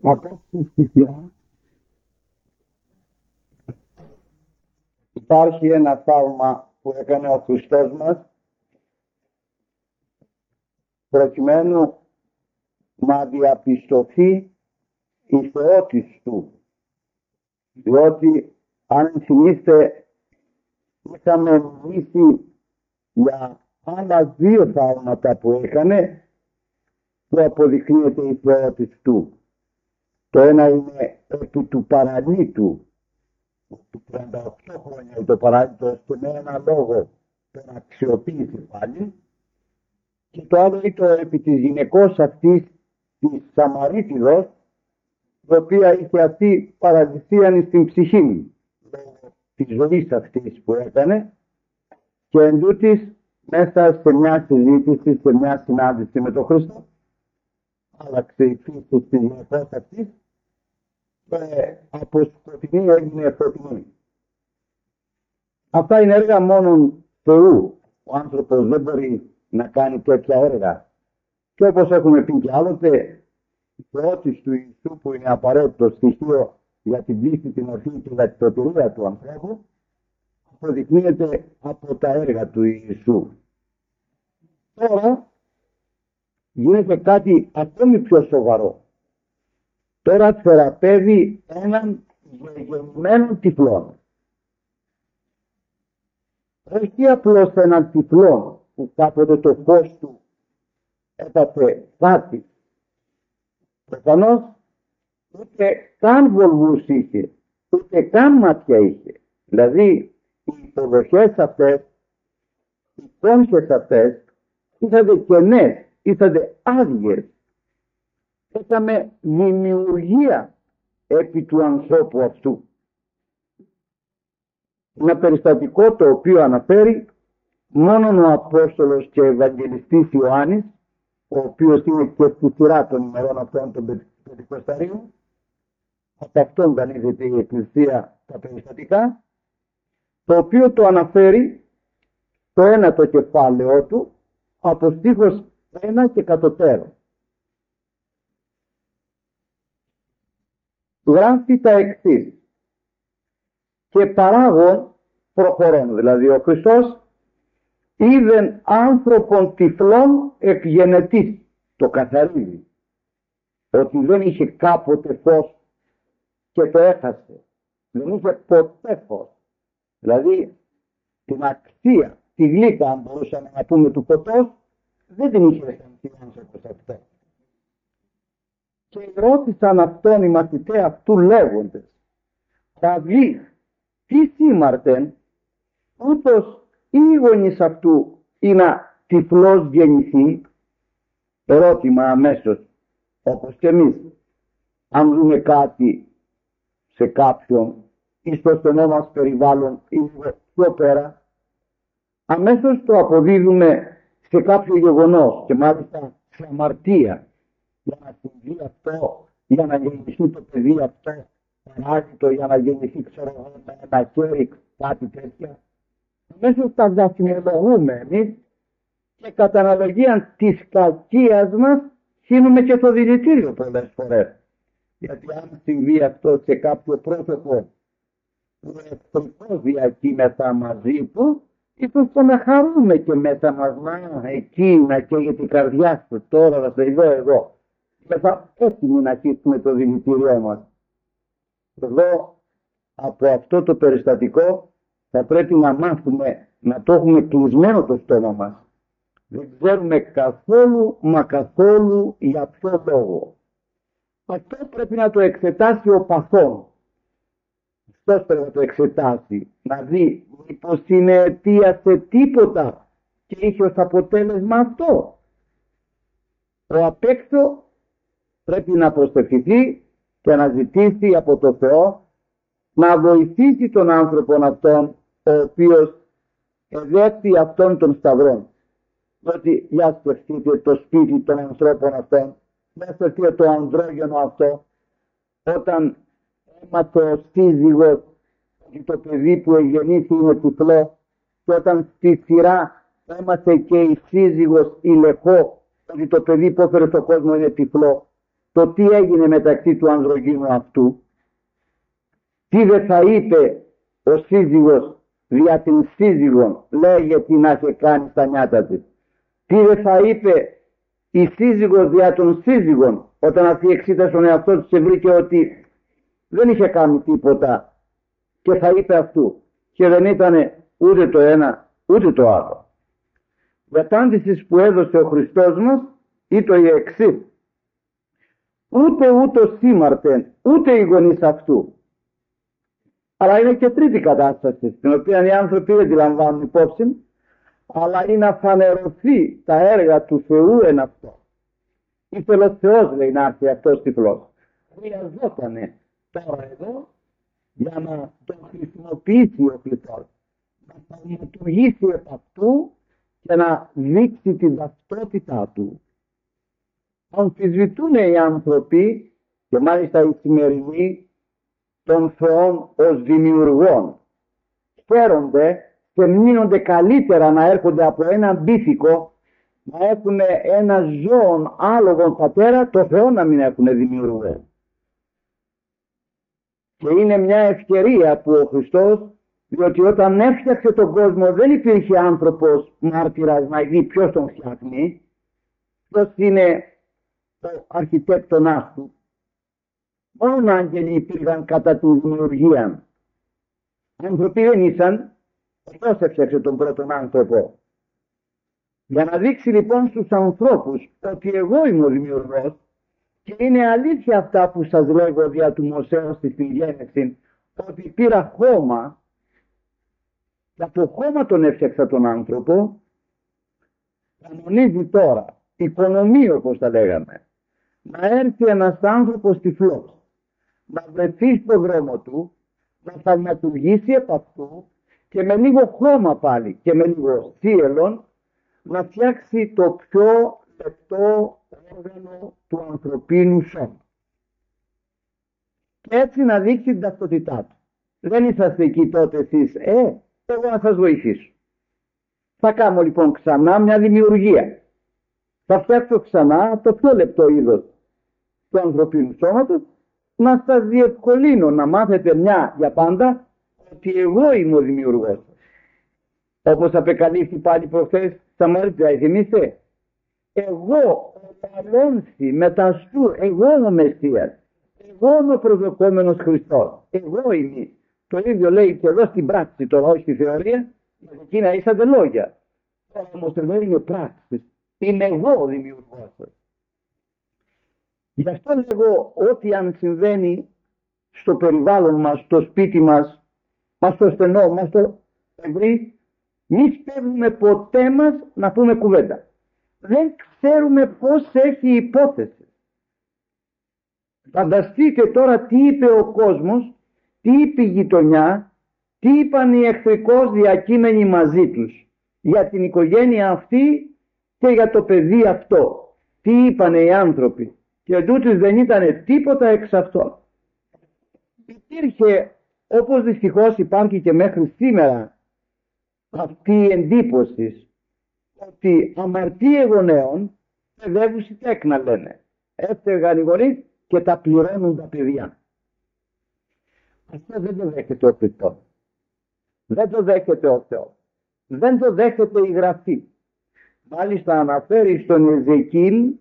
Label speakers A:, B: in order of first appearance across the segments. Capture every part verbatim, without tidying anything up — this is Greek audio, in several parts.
A: Ακούστε στη σειρά. Υπάρχει ένα θαύμα που έκανε ο Χριστός μας προκειμένου να διαπιστωθεί η θεότης του. Διότι αν θυμίστε είχαμε μιλήσει για άλλα δύο θαύματα που έκανε που αποδεικνύεται η θεότης του. Το ένα είναι επί του παραλίτου του τριάντα οκτώ χρόνια το παράλυτο και με ένα λόγο τον αξιοποίησε πάλι, και το άλλο είναι το επί της γυναικός αυτής της Σαμαρίτιδος, η οποία είχε αυτή παραλυσίαν στην ψυχή λόγω της ζωής αυτής που έκανε, και εν τούτοις, μέσα σε μια συζήτηση, σε μια συνάντηση με τον Χριστό, άλλαξε η φύση της γυναικός αυτής και από σκοτεινή έγινε φωτεινή. Αυτά είναι έργα μόνον Θεού. Ο άνθρωπος δεν μπορεί να κάνει τέτοια έργα. Και όπως έχουμε πει και άλλοτε, η θεότης του Ιησού, που είναι απαραίτητο στοιχείο για την πίστη, την ορθή και για την σωτηρία του ανθρώπου, αποδεικνύεται από τα έργα του Ιησού. Τώρα γίνεται κάτι ακόμη πιο σοβαρό. Τώρα θεραπεύει έναν γεννημένο τυφλό. Όχι απλώς έναν τυφλό που κάποτε το φως του έπαθε κάτι. Προφανώς ούτε καν βολβούς είχε, ούτε καν μάτια είχε. Δηλαδή οι υποδοχές αυτές, οι κόμψες αυτές ήσανται κενές, ήσανται άδειες. Είχαμε δημιουργία επί του ανθρώπου αυτού. Ένα περιστατικό το οποίο αναφέρει μόνον ο Απόστολος και Ευαγγελιστής Ιωάννης, ο οποίος είναι και στη σειρά των ημερών αυτών των Πεντηκοσταρίων. Από αυτόν δανείζεται η Εκκλησία τα περιστατικά, το οποίο το αναφέρει το ένα το κεφάλαιό του από στίχος ένα και κατωτέρω. Γράφει τα εξής: και παράγων προχωρών, δηλαδή ο Χριστός είδεν άνθρωπον τυφλών εκ γενετής, το καθαρίζει, ότι δεν είχε κάποτε φως και το έχασε, δεν είχε ποτέ φως, δηλαδή την αξία, τη γλύκα, αν μπορούσαμε να πούμε, του φωτός δεν την είχε αισθανθεί ο άνθρωπος αυτό. Και ρώτησαν αυτόν οι μαθητές αυτού λέγοντες: Ραββί, τι σήμαρτεν, ούτως ή γονείς αυτού ή να τυφλός γεννηθεί? Ερώτημα αμέσως, όπως και εμείς. Αν δούμε κάτι σε κάποιον ή στο στενό μας περιβάλλον ή πιο πέρα, αμέσως το αποδίδουμε σε κάποιο γεγονός, και μάλιστα σε αμαρτία. Για να συμβεί αυτό, για να γεννηθεί το παιδί αυτό, παράσιτο, για να γεννηθεί, ξέρω εγώ, με ένα χέρι, κάτι τέτοια. Αμέσως τα δαχτυλολογούμε εμείς και κατά αναλογία της κακίας μας χύνουμε και το δηλητήριο πολλές φορές. Γιατί αν συμβεί αυτό σε κάποιο πρόσωπο που εχθρικό διακύμεθα μαζί του, ίσως το να χαρούμε και μέσα μας, να εκεί να καίγεται η καρδιά σου, τώρα θα σε δω εδώ. Μέσα έτοιμοι να χύσουμε το δηλητήριό μας. Εδώ από αυτό το περιστατικό θα πρέπει να μάθουμε να το έχουμε κλεισμένο το στόμα μας. Δεν ξέρουμε καθόλου μα καθόλου για ποιο λόγο. Αυτό πρέπει να το εξετάσει ο παθών. Αυτός πρέπει να το εξετάσει, να δει μήπως είναι αιτία σε τίποτα και είχε ως αποτέλεσμα αυτό. Ο απ' έξω πρέπει να προσευχηθεί και να ζητήσει από το Θεό να βοηθήσει τον άνθρωπο αυτόν, ο οποίος εδέχθη αυτόν των σταυρών. Διότι για σκεφτείτε το σπίτι των ανθρώπων αυτών, για σκεφτείτε το ανδρόγενο αυτό, όταν έμαθε ο σύζυγος ότι το παιδί που εγεννήθη είναι τυφλό, και όταν στη σειρά έμαθε και η σύζυγος η Λεχό ότι το παιδί που έφερε στον κόσμο είναι τυφλό, το τι έγινε μεταξύ του ανδρογίνου αυτού, τι δεν θα είπε ο σύζυγος δια την σύζυγον, λέγε τι να σε κάνει στα νιάτα της, τι δεν θα είπε η σύζυγος δια των σύζυγων, όταν αυτή εξήτασε τον εαυτό της και βρήκε ότι δεν είχε κάνει τίποτα και θα είπε αυτού και δεν ήταν ούτε το ένα ούτε το άλλο. Η απάντηση που έδωσε ο Χριστός μας ήταν η εξής: ούτε ούτως σήμαρτεν ούτε οι γονείς αυτού. Αλλά είναι και τρίτη κατάσταση, στην οποία οι άνθρωποι δεν τη λαμβάνουν υπόψη, αλλά είναι να φανερωθεί τα έργα του Θεού εν αυτό. Ήθελε ο Θεός, λέει, να έρθει αυτός τυφλός. Χρειαζότανε τώρα εδώ για να τον χρησιμοποιήσει ο Χριστός, να πραγματοποιήσει επ' αυτού και να δείξει την ταυτότητά του. Αμφισβητούν οι άνθρωποι, και μάλιστα οι σημερινοί, των Θεών ως δημιουργών. Χαίρονται και μείνονται καλύτερα να έρχονται από ένα μπίθηκο, να έχουν ένα ζώον άλογον πατέρα, το Θεό να μην έχουν δημιουργό. Και είναι μια ευκαιρία που ο Χριστός, διότι όταν έφτιαξε τον κόσμο δεν υπήρχε άνθρωπος μάρτυρας να δει ποιος τον φτιάχνει, ποιος είναι ο αρχιτέκτονάς του. Μόνο άγγελοι υπήρχαν κατά τη δημιουργία. Άνθρωποι δεν ήσαν, αυτός έφτιαξε τον πρώτον άνθρωπο. Για να δείξει λοιπόν στους ανθρώπους ότι εγώ είμαι ο δημιουργός, και είναι αλήθεια αυτά που σας λέγω δια του Μωσέως στην γέννηση, ότι πήρα χώμα και από χώμα τον έφτιαξα τον άνθρωπο, κανονίζει τώρα, οικονομεί όπως τα λέγαμε, να έρθει ένας άνθρωπος τυφλός, να βρεθεί στον δρόμο του, να θαυματουργήσει επ' αυτού και με λίγο χώμα πάλι και με λίγο θύελλον να φτιάξει το πιο λεπτό όργανο του ανθρωπίνου σώμα. Και έτσι να δείξει την ταυτότητά του. Δεν είσαστε εκεί τότε εσείς, ε, εγώ να σας βοηθήσω. Θα κάνω λοιπόν ξανά μια δημιουργία. Θα φτιάξω ξανά το πιο λεπτό είδος του ανθρωπίνου σώματος, να σας διευκολύνω να μάθετε μια για πάντα ότι εγώ είμαι ο δημιουργός. Όπως απεκαλύφθη πάλι προχθές στα Μαρίτια, θυμίστε. Εγώ ο Αλόνση μετά σου, εγώ είμαι ο Μεσσίας. Εγώ είμαι ο προσδοκόμενος Χριστός. Εγώ είμαι. Το ίδιο λέει και εδώ στην πράξη, τώρα όχι στη θεωρία, γιατί εκείνα ήσατε λόγια. Τώρα όμως εδώ είναι πράξη. Είμαι εγώ ο δημιουργός σας. Γι' αυτό λέγω ό,τι αν συμβαίνει στο περιβάλλον μας, στο σπίτι μας, μας στο στενό, μας στο ευρύ, μη σπέβουμε ποτέ μας να πούμε κουβέντα. Δεν ξέρουμε πώς έχει η υπόθεση. Φανταστείτε τώρα τι είπε ο κόσμος, τι είπε η γειτονιά, τι είπαν οι εχθρικώς διακείμενοι μαζί τους για την οικογένεια αυτή και για το παιδί αυτό. Τι είπαν οι άνθρωποι. Και τούτος δεν ήταν τίποτα εξ αυτών. Υπήρχε, όπως δυστυχώς υπάρχει και μέχρι σήμερα, αυτή η εντύπωση ότι αμαρτία γονέων παιδεύουσι τέκνα, λένε. Έφταιγαν οι γονείς και τα πληρώνουν τα παιδιά. Αυτό δεν το δέχεται ο Χριστός. Δεν το δέχεται ο Θεός. Δεν το δέχεται η Γραφή. Μάλιστα αναφέρει στον Εζεκίλ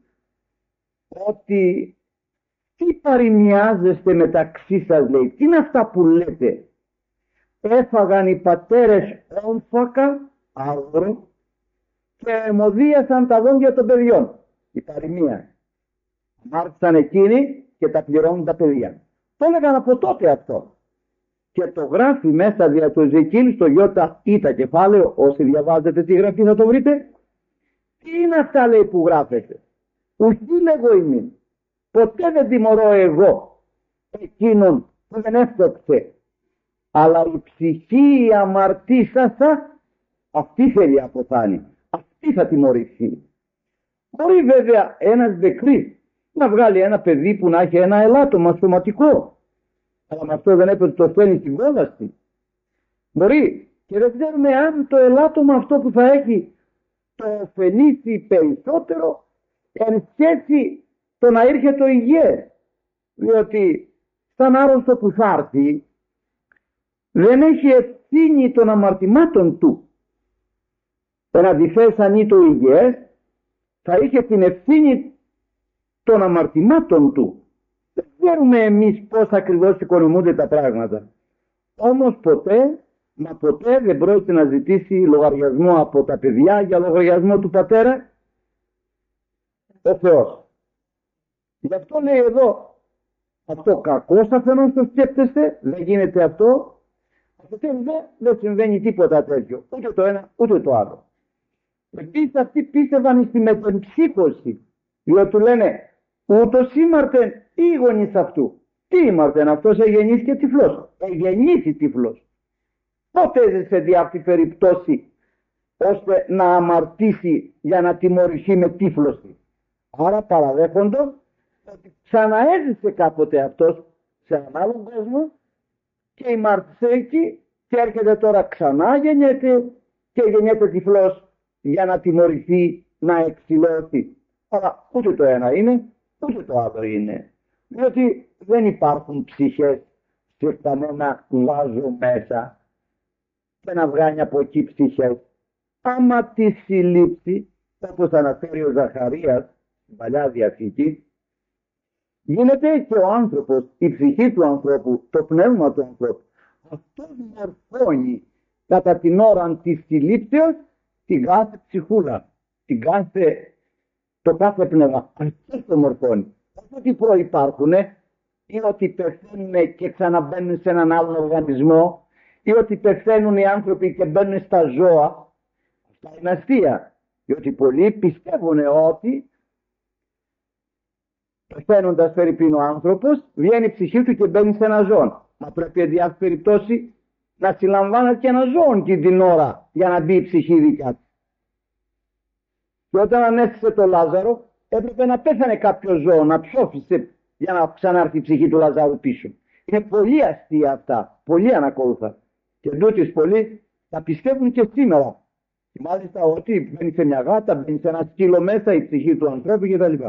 A: ότι τι παροιμιάζεστε μεταξύ σας, λέει, τι είναι αυτά που λέτε. Έφαγαν οι πατέρες όμφακα, άγρο, και αιμοδίασαν τα δόντια των παιδιών. Η παροιμία. Μάρτισαν εκείνοι και τα πληρώνουν τα παιδιά. Το έλεγαν από τότε αυτό. Και το γράφει μέσα δια του Εζεκίλ στο Ιώτα Ήτα κεφάλαιο, όσοι διαβάζετε τη Γραφή θα το βρείτε. Τι είναι αυτά, λέει, που γράφεται. Ουστή λέγω ημίν. Ποτέ δεν τιμωρώ εγώ εκείνον που δεν έφτιαξε. Αλλά η ψυχή η αμαρτήσασα, αυτή θέλει αποθάνει. Αυτή θα τιμωρηθεί. Μπορεί βέβαια ένας δεκρής να βγάλει ένα παιδί που να έχει ένα ελάττωμα σωματικό. Αλλά με αυτό δεν έπρεπε το στέλνει στην κόλαση. Μπορεί. Και δεν ξέρουμε αν το ελάττωμα αυτό που θα έχει το ωφελήσει περισσότερο εν σχέση το να έρχεται ο υγιές. Διότι σαν άρρωστο που θα έρθει δεν έχει ευθύνη των αμαρτημάτων του. Εν αντιθέσει αν είναι το υγιές θα είχε την ευθύνη των αμαρτημάτων του. Δεν ξέρουμε εμείς πώς ακριβώς οικονομούνται τα πράγματα. Όμως ποτέ, μα ποτέ δεν πρόκειται να ζητήσει λογαριασμό από τα παιδιά για λογαριασμό του πατέρα ο Θεός. Γι' αυτό λέει εδώ, αυτό κακός αφενός το σκέφτεστε, δεν γίνεται αυτό, δεν, δεν συμβαίνει τίποτα τέτοιο, ούτε το ένα ούτε το άλλο. Επίσης αυτοί πίστευαν στη μετεμψύχωση, διότι του λένε ούτως ήμαρτεν ή γονείς αυτού. Τι ήμαρτεν, αυτός εγεννήθηκε τυφλός, εγεννήθη τυφλός. Πότε έζησε δι' αυτή περιπτώσει ώστε να αμαρτήσει για να τιμωρηθεί με τύφλωση. Άρα παραδέχοντο ότι ξαναέζησε κάποτε αυτός σε έναν άλλον κόσμο και ημάρτησε εκεί και έρχεται τώρα ξανά γεννιέται και γεννιέται τυφλός για να τιμωρηθεί, να εξηλαιωθεί. Αλλά ούτε το ένα είναι, ούτε το άλλο είναι. Διότι δεν υπάρχουν ψυχές σε κανένα βάζο μέσα και να βγάνει από εκεί ψυχές. Άμα τη συλλήψει, όπως αναφέρει ο Ζαχαρίας στην Παλιά Διαθήκη, γίνεται και ο άνθρωπος, η ψυχή του ανθρώπου, το πνεύμα του ανθρώπου. Αυτός μορφώνει κατά την ώρα της συλλήψεως την κάθε ψυχούλα, την κάθε, το κάθε πνεύμα. Αυτός το μορφώνει. Όχι ότι προϋπάρχουνε ή ότι πεθαίνουν και ξαναμπαίνουν σε έναν άλλον οργανισμό ή ότι πεθαίνουν οι άνθρωποι και μπαίνουν στα ζώα. Αυτά είναι αστεία. Διότι πολλοί πιστεύουν ότι πεθαίνοντας φερειπίν ο άνθρωπος βγαίνει η ψυχή του και μπαίνει σε ένα ζώο. Μα πρέπει εν διάφορη περιπτώσει να συλλαμβάνεται και ένα ζώο και την ώρα για να μπει η ψυχή δικά του. Και όταν ανέστησε το Λάζαρο έπρεπε να πέθανε κάποιο ζώο, να ψόφισε για να ξανάρθει η ψυχή του Λαζάρου πίσω. Είναι πολύ αστεία αυτά, πολύ ανακόλουθα. Και τούτοι πολλοί τα πιστεύουν και σήμερα. Και μάλιστα ότι μπαίνει σε μια γάτα, μπαίνει σε ένα σκύλο μέσα η ψυχή του ανθρώπου κτλ.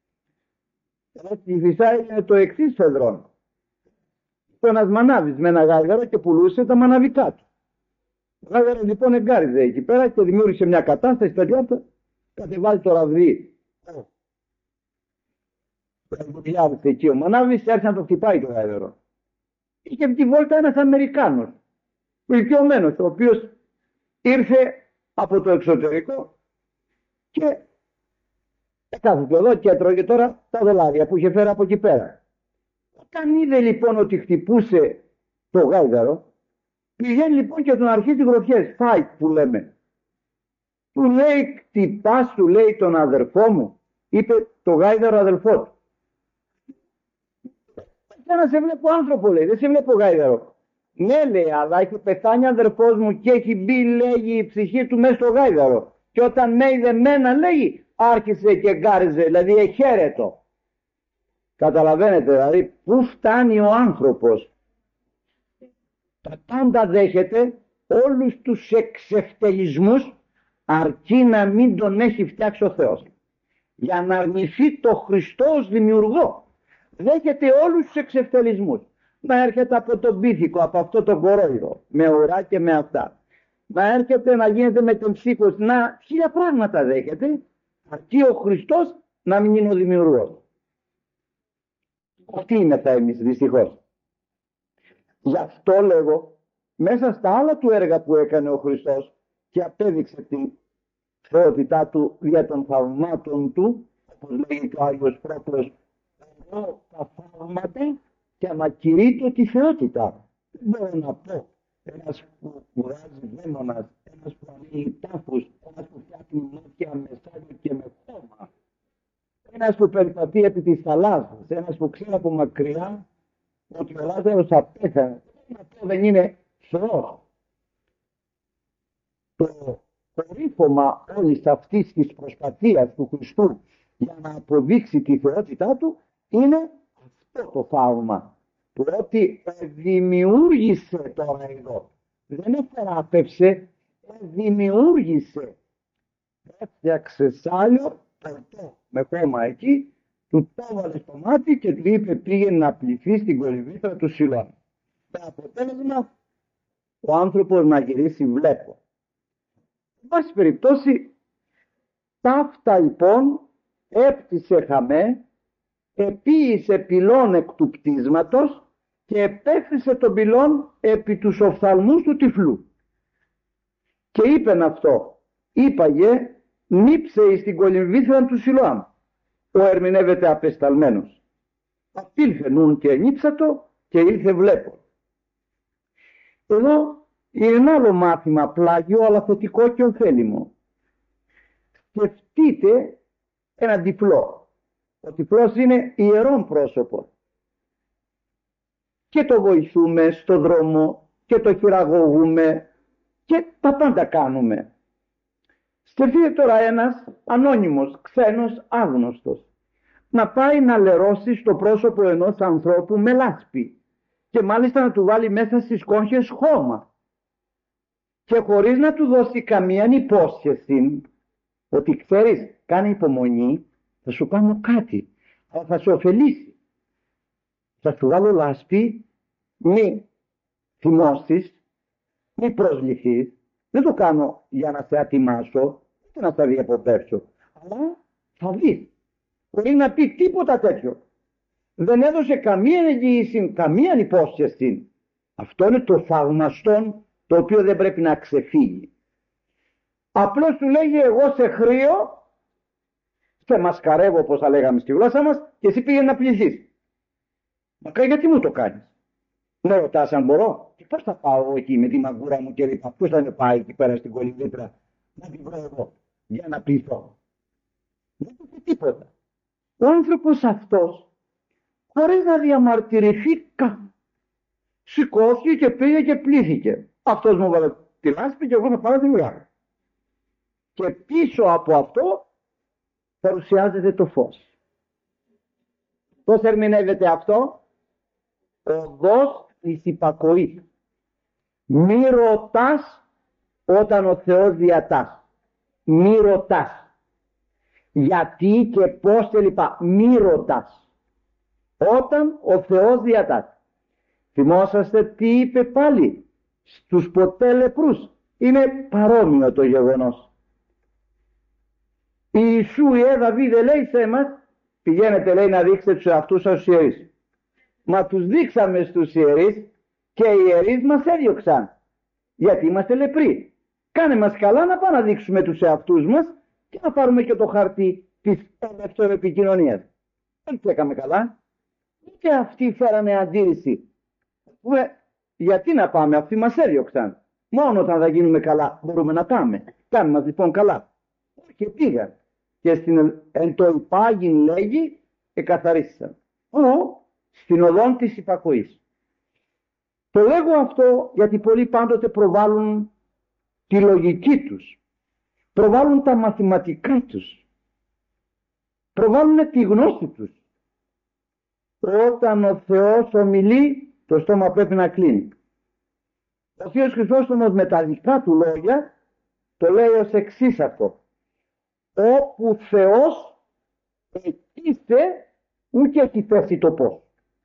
A: Στη Φυσά είναι το εξής φεδρόν. Ένας μανάβης με ένα γάργαρο και πουλούσε τα μαναβικά του. Ο γάργαρος λοιπόν εγκάριζε εκεί πέρα και δημιούργησε μια κατάσταση στα διάφορα. Κατεβάζει το ραβδί. Δουλειάβησε εκεί ο μανάβης, έρθει να το χτυπάει το γάργαρο. Είχε από τη βόλτα ένας Αμερικάνος, ηλικιωμένος, ο οποίος ήρθε από το εξωτερικό και κάθεται εδώ και έτρωγε τώρα τα δολάρια που είχε φέρει από εκεί πέρα. Όταν είδε λοιπόν ότι χτυπούσε το γάιδαρο, πηγαίνει λοιπόν και τον αρχίζει γροθιές, fight που λέμε. Του λέει, χτυπάς, του λέει τον αδερφό μου, είπε το γάιδαρο αδελφό του. Να σε βλέπω άνθρωπο, λέει, δεν σε βλέπω γάιδαρο. Ναι, λέει, αλλά έχει πεθάνει αδερφός μου και έχει μπει, λέγει, η ψυχή του μέσα στο γάιδαρο. Και όταν με είδε μένα, λέγει, άρχισε και γκάριζε, δηλαδή εχαίρετο. Καταλαβαίνετε, δηλαδή, πού φτάνει ο άνθρωπος. Τα πάντα δέχεται, όλους τους εξευτελισμούς, αρκεί να μην τον έχει φτιάξει ο Θεός. Για να αρνηθεί το Χριστό ως δημιουργό. Δέχεται όλους τους εξευτελισμούς. Να έρχεται από τον πίθηκο, από αυτό το κορόιδο, με ουρά και με αυτά. Να έρχεται να γίνεται με τον ψύχος, να χίλια πράγματα δέχεται, αρκεί ο Χριστός να μην είναι ο δημιουργός. Αυτή είναι τα εμείς δυστυχώς. Γι' αυτό λέγω, μέσα στα άλλα του έργα που έκανε ο Χριστός και απέδειξε την θεότητά του δια των θαυμάτων του, όπως λέγει και ο Άγιος Πρόεδρος, εγώ τα θαύματα και ανακηρύττω τη θεότητα. Δεν μπορώ να πω ένας που κουράζει δαίμονας, ένας που ανοίγει τάφους, ένας που φτιάχνει μάτια με σάλιο και με χώμα, ένας που περιπατεί επί της θαλάσσας, ένας που ξέρει από μακριά ότι ο Λάζαρος απέθανε. Αυτό δεν είναι Θεός. Το κορύφωμα όλης αυτής της προσπαθίας του Χριστού για να αποδείξει τη θεότητά του είναι αυτό το θαύμα. Που ότι δημιούργησε τώρα εδώ. Δεν εφεράπευσε, δημιούργησε. Έφτιαξε σάλιο, πορτό με χώμα εκεί του το έβαλε στο μάτι και του είπε πήγαινε να πληθεί στην κολυμβήθρα του Σιλώαμ. Το αποτέλεσμα ο άνθρωπος να γυρίσει βλέπω. Εν πάση περιπτώσει, ταύτα λοιπόν έπτυσε χαμέ, επίησε πυλών εκ του πτίσματος και επέφθησε τον πυλών επί τους οφθαλμούς του τυφλού. Και είπεν αυτό, είπαγε, νύψε εις την κολυμβήθρα του Σιλώαμ. Ο ερμηνεύεται απεσταλμένος. Απήλθε νουν και νύψατο και ήλθε βλέπω. Εδώ είναι ένα άλλο μάθημα πλάγιο αλλά θετικό και ωφέλιμο. Σκεφτείτε ένα τυφλό. Ο τυφλός είναι ιερόν πρόσωπο. Και το βοηθούμε στο δρόμο και το χειραγωγούμε και τα πάντα κάνουμε. Σκεφτείτε τώρα ένας ανώνυμος, ξένος, άγνωστος να πάει να λερώσει στο πρόσωπο ενός ανθρώπου με λάσπη και μάλιστα να του βάλει μέσα στις κόγχες χώμα και χωρίς να του δώσει καμία υπόσχεση ότι ξέρεις, κάνε υπομονή, θα σου κάνω κάτι, αλλά θα σε ωφελήσει. Θα σου βάλω λάσπη, μη θυμώσεις, μη προσληφθείς. Δεν το κάνω για να σε ατιμάσω, ούτε να στα διαποπέρσω, αλλά θα δεις. Μπορεί να πει τίποτα τέτοιο. Δεν έδωσε καμία εγγύηση, καμία υπόσχεση. Αυτό είναι το θαυμαστόν, το οποίο δεν πρέπει να ξεφύγει. Απλώς του λέγει εγώ σε χρείο, σε μασκαρεύω όπως θα λέγαμε στη γλώσσα μας και εσύ πήγαινε να πληθείς. Μα γιατί μου το κάνεις? Με ρωτάς αν μπορώ? Και πώς θα πάω εκεί με τη μαγκούρα μου και λοιπά? Πώς θα με πάει εκεί πέρα στην κολυμβήθρα να την βρω εγώ για να πληθώ? Δεν του πει τίποτα. Ο άνθρωπος αυτός χωρίς να διαμαρτυρηθεί καν σηκώθηκε και πήγε και πλήθηκε. Αυτός μου βάλε τη λάσπη και εγώ θα πάρω τη βγάλω. Και πίσω από αυτό παρουσιάζεται το φως. Πώς ερμηνεύεται αυτό? Οδός της υπακοής. Μη ρωτάς όταν ο Θεός διατάσσει. Μη ρωτάς. Γιατί και πώς και λοιπά. Μη ρωτάς. Όταν ο Θεός διατάσσει. Θυμόσαστε τι είπε πάλι στους ποτέ λεπρούς? Είναι παρόμοιο το γεγονός. Η Ιησού η Δαβίδε λέει σε εμάς, πηγαίνετε λέει να δείξετε τους εαυτούς σας στους ιερείς. Μα τους δείξαμε στους ιερείς και οι ιερείς μας έδιωξαν. Γιατί είμαστε λεπροί. Κάνε μας καλά να πάμε να δείξουμε τους εαυτούς μας και να πάρουμε και το χαρτί της ελεύθερης επικοινωνίας. Δεν τους έκαμε καλά. Και αυτοί φέρανε αντίρρηση. Γιατί να πάμε, αυτοί μας έδιωξαν. Μόνο όταν θα γίνουμε καλά μπορούμε να πάμε. Κάνε μας λοιπόν καλά. Και πήγαν. Και στην εν το υπάγειν λέγει εκαθαρίστησαν. Ω, στην οδόν της υπακοής. Το λέγω αυτό γιατί πολλοί πάντοτε προβάλλουν τη λογική τους. Προβάλλουν τα μαθηματικά τους. Προβάλλουν τη γνώση τους. Όταν ο Θεός ομιλεί, το στόμα πρέπει να κλείνει. Ο Θείος Χρυσόστομος με τα δικά του λόγια το λέει ως εξής αυτό. Όπου Θεός εκείστε ούτε έχει θέσει το πώς.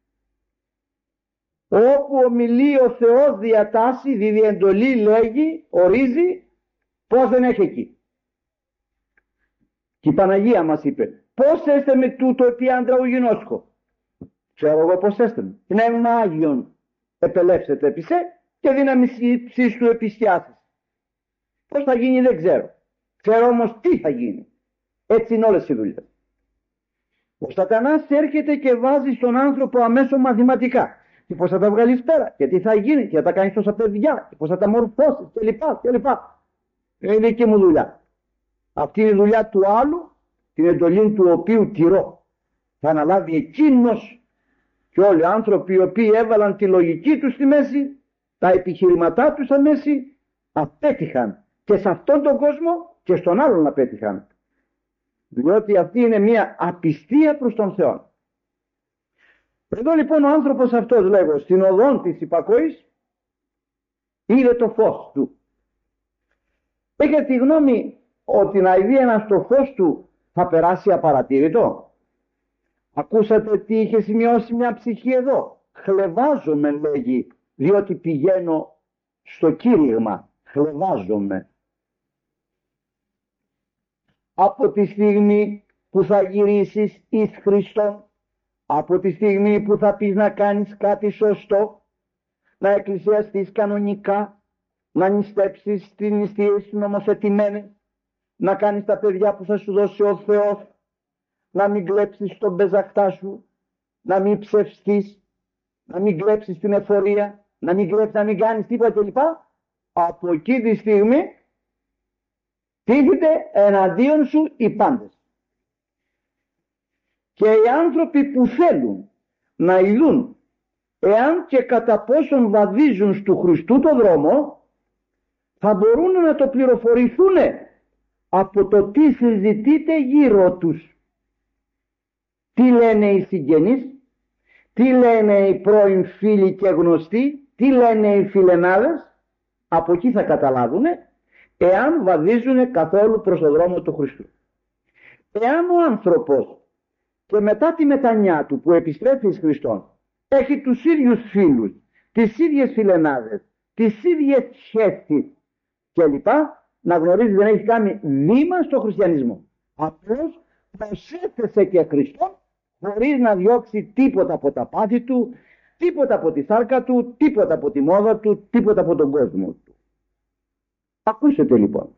A: Όπου ομιλεί ο Θεός διατάσσει, δίδει εντολή, λέγει, ορίζει, πώς δεν έχει εκεί. Και η Παναγία μας είπε, πώς έστε με τούτο επί άντρα ο γινώσκο. Ξέρω εγώ πώς έστε με. Πνεύμα Άγιον επελεύσετε επί σε και δύναμη ψής του επισκιάσεις. Πώς θα γίνει δεν ξέρω. Ξέρω όμως τι θα γίνει. Έτσι είναι όλες οι δουλειές. Ο Σατανάς έρχεται και βάζει στον άνθρωπο αμέσως μαθηματικά. Και πώς θα τα βγάλεις πέρα, και τι θα γίνει, και θα τα κάνεις τόσα παιδιά, και πώς θα τα μορφώσεις, κλπ. κλπ. Είναι δική μου δουλειά. Αυτή είναι η δουλειά του άλλου, την εντολή του οποίου τηρώ. Θα αναλάβει εκείνος. Και όλοι οι άνθρωποι οι οποίοι έβαλαν τη λογική τους στη μέση, τα επιχειρηματά τους στη μέση, απέτυχαν. Και σε αυτόν τον κόσμο και στον άλλον απέτυχαν. Διότι αυτή είναι μια απιστία προς τον Θεό. Εδώ λοιπόν ο άνθρωπος αυτός, λέγω, στην οδόν της υπακοής είδε το φως του. Είχε τη γνώμη ότι να δει ένας το φως του θα περάσει απαρατήρητο. Ακούσατε τι είχε σημειώσει μια ψυχή εδώ. Χλεβάζομαι, λέγει, διότι πηγαίνω στο κήρυγμα. Χλεβάζομαι. Από τη στιγμή που θα γυρίσεις εις Χριστόν, από τη στιγμή που θα πεις να κάνεις κάτι σωστό, να εκκλησιαστείς κανονικά, να νηστέψεις τις νηστείες νομοθετημένες, να κάνεις τα παιδιά που θα σου δώσει ο Θεός, να μην κλέψεις τον πεζαχτά σου, να μην ψευστείς, να μην κλέψεις την εφορία, να μην κλέψεις, να μην κάνεις τίποτα κλπ. Από εκεί τη στιγμή τίθεται εναντίον σου οι πάντες. Και οι άνθρωποι που θέλουν να ειδούν εάν και κατά πόσον βαδίζουν στου Χριστού το δρόμο, θα μπορούν να το πληροφορηθούν από το τι συζητείται γύρω τους. Τι λένε οι συγγενείς, τι λένε οι πρώην φίλοι και γνωστοί, τι λένε οι φιλενάδες. Από εκεί θα καταλάβουν εάν βαδίζουν καθόλου προς τον δρόμο του Χριστού. Εάν ο άνθρωπος και μετά τη μετανιά του που επιστρέφει εις Χριστόν έχει τους ίδιους φίλους, τις ίδιες φιλενάδες, τις ίδιες σχέσεις κλπ, να γνωρίζει δεν έχει κάνει βήμα στο χριστιανισμό. Απλώς προσέθεσε και Χριστόν χωρίς να διώξει τίποτα από τα πάθη του, τίποτα από τη σάρκα του, τίποτα από τη μόδα του, τίποτα από τον κόσμο του. Ακούσετε λοιπόν.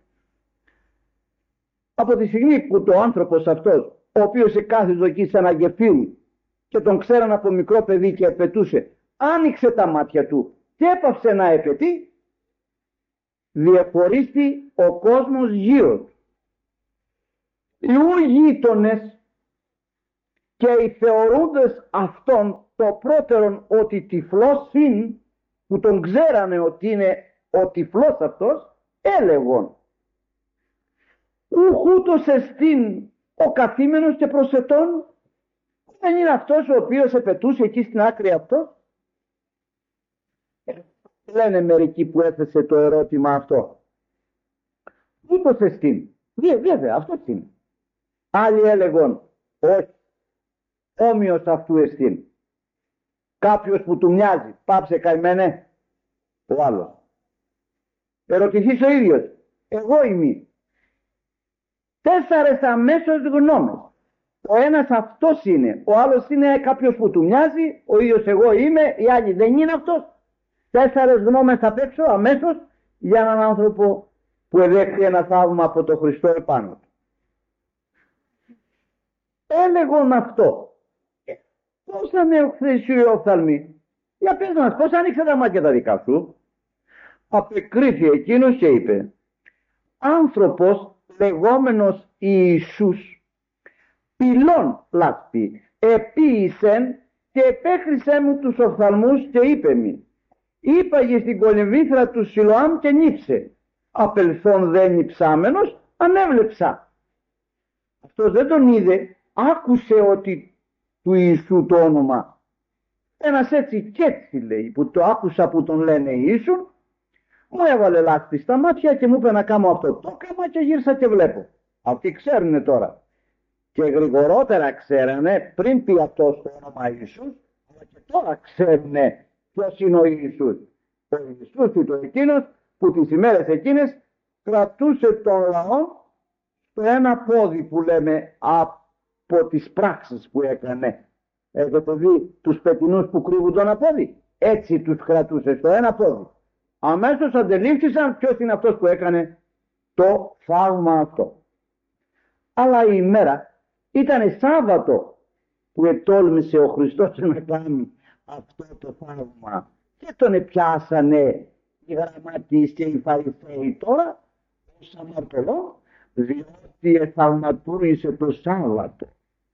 A: Από τη στιγμή που το άνθρωπος αυτός, ο οποίος σε κάθε δοκή σαν αγεφύρι και τον ξέραν από μικρό παιδί και επετούσε, άνοιξε τα μάτια του και έπαυσε να επαιτεί, διεφορίστη ο κόσμος γύρω του. Οι ου γείτονες και οι θεωρούντες αυτόν το πρώτερον ότι τυφλός είναι, που τον ξέρανε ότι είναι ο τυφλός αυτός, έλεγον ουχούτος εστίν ο καθήμενος και προσετών, δεν είναι αυτός ο οποίος επετούσε εκεί στην άκρη αυτό. Λένε μερικοί που έθεσε το ερώτημα αυτό. Ούτως εστίν. Βέβαια αυτός είναι. Άλλοι έλεγον όχι, όμοιος αυτού εστίν. Κάποιος που του μοιάζει, πάψε καημένε. Ο άλλος. Ερωτηθείς ο ίδιος, εγώ είμαι. Τέσσερες αμέσως γνώμες. Ο ένας αυτός είναι, ο άλλος είναι κάποιος που του μοιάζει, ο ίδιος εγώ είμαι, οι άλλοι δεν είναι αυτός. Τέσσερες γνώμες απ' έξω αμέσως για έναν άνθρωπο που εδέχθη ένα θαύμα από τον Χριστό επάνω του. Έλεγον αυτό. Πώς θα με οχθήσει ο οφθαλμή. Για πες μας, πώς άνοιξε τα μάτια τα δικά σου. Απεκρίθη εκείνος και είπε, άνθρωπος λεγόμενος Ιησούς, πυλών λάσπη, επίησεν και επέχρησέ μου τους οφθαλμούς και είπε μη, είπαγε στην κολυμβήθρα του Σιλοάμ και νύψε, απελθόν δε νυψάμενος, ανέβλεψα. Αυτός δεν τον είδε, άκουσε ότι του Ιησού το όνομα. Ένας έτσι και έτσι λέει, που το άκουσα που τον λένε Ιησούν, μου έβαλε λάσπη στα μάτια και μου είπε να κάνω αυτό το κάμα και γύρισα και βλέπω. Αυτοί ξέρουνε τώρα. Και γρηγορότερα ξέρανε πριν πει αυτός το όνομα Ιησούς, αλλά και τώρα ξέρουνε ποιος είναι ο Ιησούς. Ο Ιησούς είναι εκείνος που τις ημέρες εκείνες κρατούσε τον λαό στο ένα πόδι που λέμε από τις πράξεις που έκανε. Έχετε δει τους πετεινούς που κρύβουν το ένα πόδι. Έτσι τους κρατούσε στο ένα πόδι. Αμέσως αντελήφθησαν ποιος είναι αυτός που έκανε το θαύμα αυτό. Αλλά η ημέρα ήταν Σάββατο που ετόλμησε ο Χριστός να κάνει αυτό το θαύμα. Και τον επιάσανε οι γραμματείς και οι Φαρισαίοι τώρα ως αμαρτωλό, διότι εθαυματούρισε το Σάββατο.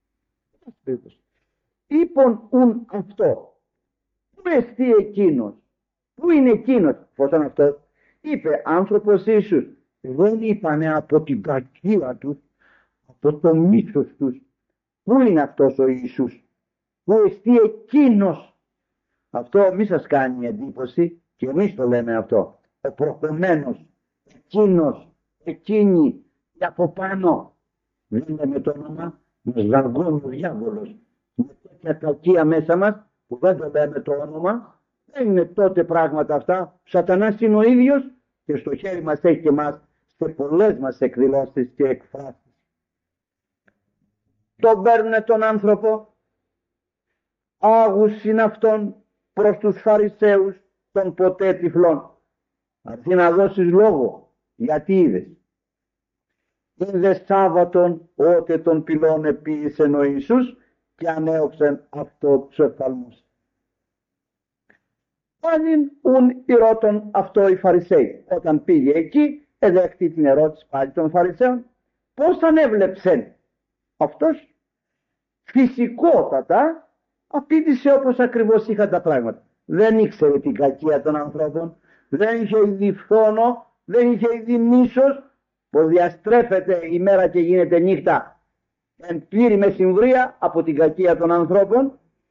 A: Είπον ουν αυτό, πού εστί εκείνος, πού είναι εκείνος, πώς ήταν αυτός, είπε άνθρωπος Ιησούς. Δεν είπανε από την κακία τους, από το μίσος τους. Πού είναι αυτός ο Ιησούς, πού εστί εκείνος. Αυτό μη σας κάνει εντύπωση και εμείς το λέμε αυτό. Ο προχωμένος, εκείνος, εκείνη, και από πάνω. Δεν λέμε το όνομα, μας γαργώνει ο διάβολος. με τέτοια κακία μέσα μας που δεν το λέμε το όνομα, δεν είναι τότε πράγματα αυτά. Ο Σατανάς είναι ο ίδιος και στο χέρι μας έχει και μας σε πολλές μας εκδηλώσεις και εκφράσεις. Τον παίρνουνε τον άνθρωπο, άγους είναι αυτόν προς τους Φαρισαίους των ποτέ τυφλών. Αρθεί να δώσεις λόγο, γιατί είδες. Είδες Σάββατον ότε τον πυλών επίησεν ο Ιησούς και ανέωξεν αυτό τους οφθαλμούς. Πάλιν ουν ηρώτων αυτό οι Φαρισαίοι. Όταν πήγε εκεί, εδέχτη την ερώτηση πάλι των Φαρισαίων, πώς ανέβλεψεν. Αυτός φυσικότατα απήντησε όπως ακριβώς είχαν τα πράγματα. Δεν ήξερε την κακία των ανθρώπων, δεν είχε ήδη φθόνο, δεν είχε ήδη μίσος, που διαστρέφεται η μέρα και γίνεται νύχτα εν πλήρη μεσημβρία από την κακία των ανθρώπων.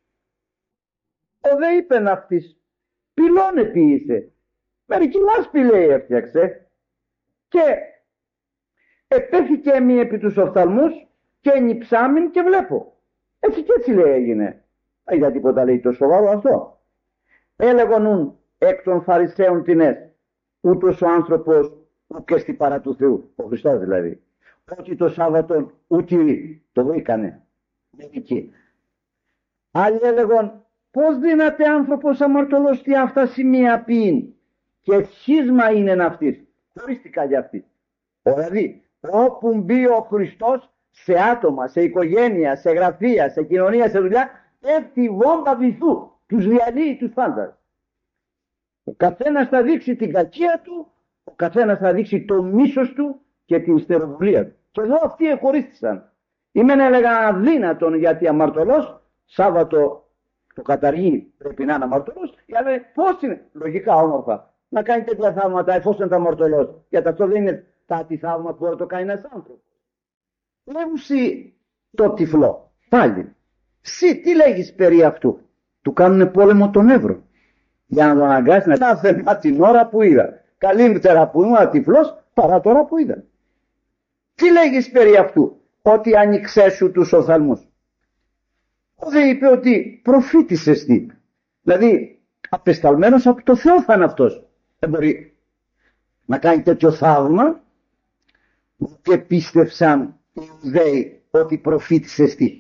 A: Ο δε είπεν αυτής, πυλών επίησε. Μερική λάσπη λέει έφτιαξε και επέθηκε μη επί τους οφθαλμούς και ενυψάμιν και βλέπω. Έτσι και έτσι λέει έγινε. Ε, για τίποτα λέει το σοβαρό αυτό. Έλεγονουν εκ των Φαρισαίων τινές, ούτως ο άνθρωπος ου και στη παρά του Θεού, ο Χριστός δηλαδή, ότι το Σάββατον ούτε το βρήκανε. Μερικοί. Άλλοι έλεγον, πώς δύναται άνθρωπος αμαρτωλός τι αυτά σημεία ποιήν και σχίσμα είναι αυτής. Χωρίστηκα για αυτή. Δηλαδή, όπου μπει ο Χριστός σε άτομα, σε οικογένεια, σε γραφεία, σε κοινωνία, σε δουλειά, πέφτει βόμβα βυθού. Τους διαλύει τους πάντας. Ο καθένας θα δείξει την κακία του, ο καθένας θα δείξει το μίσος του και την στεροβουλία του. Και εδώ αυτοί εχωρίστησαν. Ήμεν έλεγαν αδύνατον γιατί αμαρτωλός, Σάββατο το καταργεί, πρέπει να είναι αμαρτωλός, αλλά πώς είναι, λογικά όμορφα, να κάνει τέτοια θαύματα εφόσον είναι αμαρτωλός. Γιατί αυτό δεν είναι κάτι θαύμα που το κάνει ένας άνθρωπος. Λέγουσι το τυφλό, πάλι. Συ τι λέγεις περί αυτού. Του κάνουνε πόλεμο τον Εύρο. Για να τον αναγκάσει να κάθε την ώρα που είδα. Καλύτερα που ήμουν τυφλός παρά τώρα που είδα. Τι λέγεις περί αυτού. Ότι άνοιξέ σου τους οφθαλμούς. Ο δε είπε ότι προφήτης εστί. Δηλαδή απεσταλμένος από το Θεό θα είναι αυτός. Δεν μπορεί να κάνει τέτοιο θαύμα. Και πίστευσαν οι Ιουδαίοι ότι προφήτης εστί.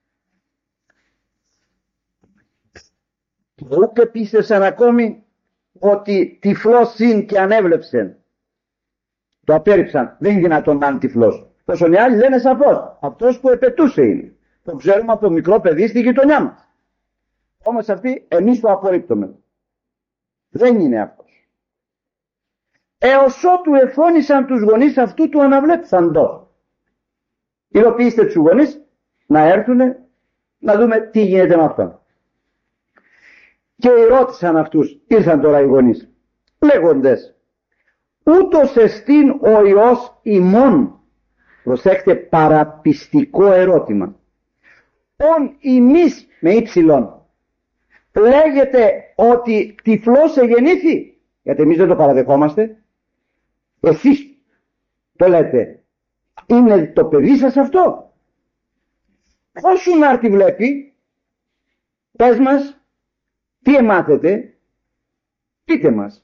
A: Και ούτε πίστευσαν ακόμη ότι τυφλός είναι και ανέβλεψεν. Το απέρριψαν. Δεν είναι δυνατόν να είναι τυφλός. Τόσο οι άλλοι λένε σαφώς. Αυτός που επετούσε είναι. Το ξέρουμε από το μικρό παιδί στη γειτονιά μας. Όμως αυτοί εμείς το απορρίπτουμε. Δεν είναι αυτός. Έως ότου εφώνησαν τους γονείς αυτού του αναβλέψαντος. Υλοποιήστε τους γονείς να έρθουν να δούμε τι γίνεται με αυτόν. Και ρώτησαν αυτούς, ήρθαν τώρα οι γονείς, λέγοντες, ούτως εστίν ο Υιός ημών. Προσέξτε, παραπιστικό ερώτημα. Ον ημείς με ύψιλον λέγεται ότι τυφλός εγεννήθη. Γιατί εμείς δεν το παραδεχόμαστε. Εσείς το λέτε. Είναι το παιδί σας αυτό. Όσου να έρθει βλέπει, πες μας, τι εμάθετε, πείτε μας.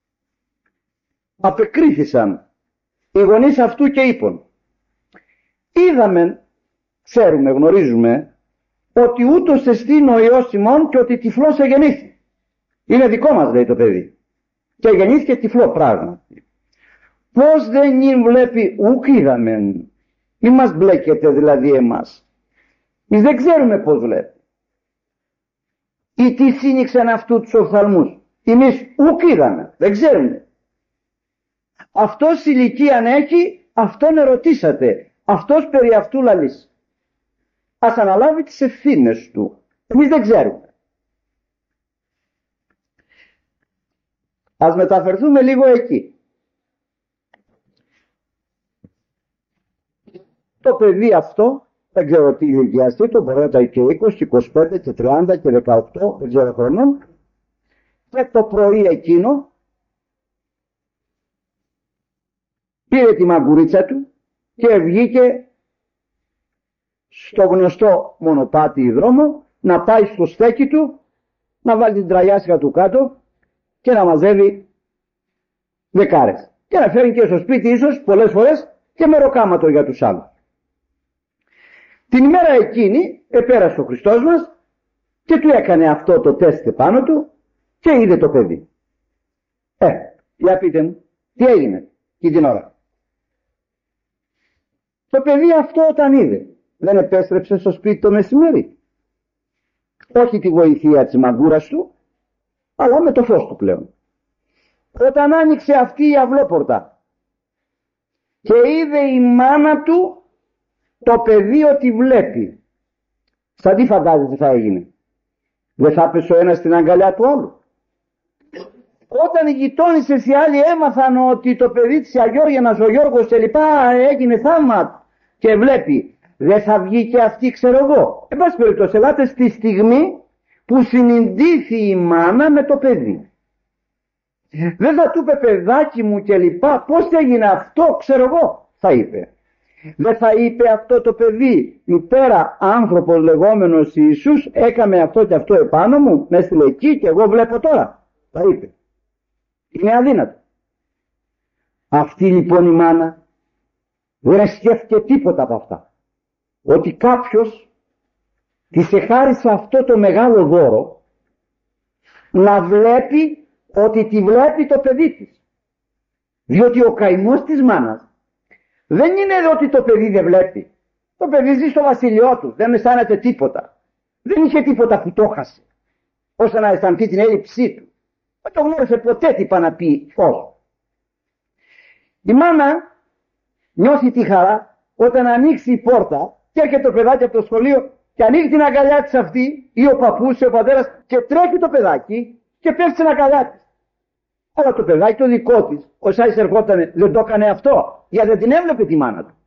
A: Απεκρίθησαν οι γονείς αυτού και είπαν, είδαμε, ξέρουμε, γνωρίζουμε, ότι ούτως εστίν ο Υιός ημών και ότι τυφλός εγεννήθη. Είναι δικό μας λέει το παιδί. Και γεννήθηκε τυφλό πράγμα. Πώς δεν είναι βλέπει, ουκ είδαμε. Μη μας μπλέκετε δηλαδή εμάς. Εμείς δεν ξέρουμε πώς βλέπει. Ή τι σύνηξαν αυτού τους οφθαλμούς. Εμείς ουκ είδαμε. Δεν ξέρουμε. Αυτός ηλικία αν έχει, αυτόν ερωτήσατε. Αυτός περί αυτού λαλείς. Ας αναλάβει τις ευθύνες του. Εμείς δεν ξέρουμε. Ας μεταφερθούμε λίγο εκεί. Το παιδί αυτό, δεν ξέρω τι ηλικιαστεί, το μπορεί να ήταν και είκοσι, είκοσι πέντε και τριάντα και δεκαοκτώ, δεν ξέρω χρονών. Και το πρωί εκείνο πήρε τη μαγκουρίτσα του και βγήκε στο γνωστό μονοπάτι ή δρόμο, να πάει στο στέκι του, να βάλει την τραγιάσκα του κάτω και να μαζεύει δεκάρες. Και να φέρει και στο σπίτι ίσως πολλές φορές και μεροκάματο για τους άλλους. Την ημέρα εκείνη επέρασε ο Χριστός μας και του έκανε αυτό το τεστ πάνω του και είδε το παιδί. Ε, για πείτε μου, τι έγινε εκείνη την ώρα? Το παιδί αυτό όταν είδε, δεν επέστρεψε στο σπίτι το μεσημέρι? Όχι τη βοηθεία της μαγκούρας του, αλλά με το φως του πλέον. Όταν άνοιξε αυτή η αυλόπορτα και είδε η μάνα του το παιδί ότι βλέπει, σαν τι φαντάζεται θα έγινε? Δεν θα έπεσε ο ένας στην αγκαλιά του άλλου? Όταν οι γειτόνισσες οι άλλοι έμαθαν ότι το παιδί της Αγιώργιανας, ο Γιώργος και λοιπά, έγινε θαύμα και βλέπει, δεν θα βγει και αυτή, ξέρω εγώ? Εν πάση περιπτώσει, ελάτε στη στιγμή που συνειδήθη η μάνα με το παιδί. Δεν θα του είπε παιδάκι μου και λοιπά, πώς έγινε αυτό, ξέρω εγώ, θα είπε. Δεν θα είπε αυτό το παιδί, μητέρα άνθρωπος λεγόμενος Ιησούς, έκαμε αυτό και αυτό επάνω μου, με έστειλε εκεί και εγώ βλέπω τώρα. Θα είπε. Είναι αδύνατο. Αυτή λοιπόν η μάνα δεν σκέφτηκε τίποτα από αυτά. Ότι κάποιος της εχάρισε αυτό το μεγάλο δώρο, να βλέπει ότι τη βλέπει το παιδί της. Διότι ο καημός της μάνας δεν είναι ότι το παιδί δεν βλέπει. Το παιδί ζει στο βασιλειό του, δεν αισθάνεται τίποτα. Δεν είχε τίποτα που το χάσε, ώστε να αισθανθεί την έλλειψή του. Δεν το γνώρισε ποτέ τι πάει να πει φως. Η μάνα νιώθει τη χαρά όταν ανοίξει η πόρτα και έρχεται το παιδάκι από το σχολείο και ανοίγει την αγκαλιά της αυτή, ή ο παππούς ή ο πατέρας, και τρέχει το παιδάκι και πέφτει στην αγκαλιά της. Αλλά το παιδάκι το δικό της, ο Σάις ερχόταν, δεν το έκανε αυτό, γιατί δεν την έβλεπε τη μάνα του.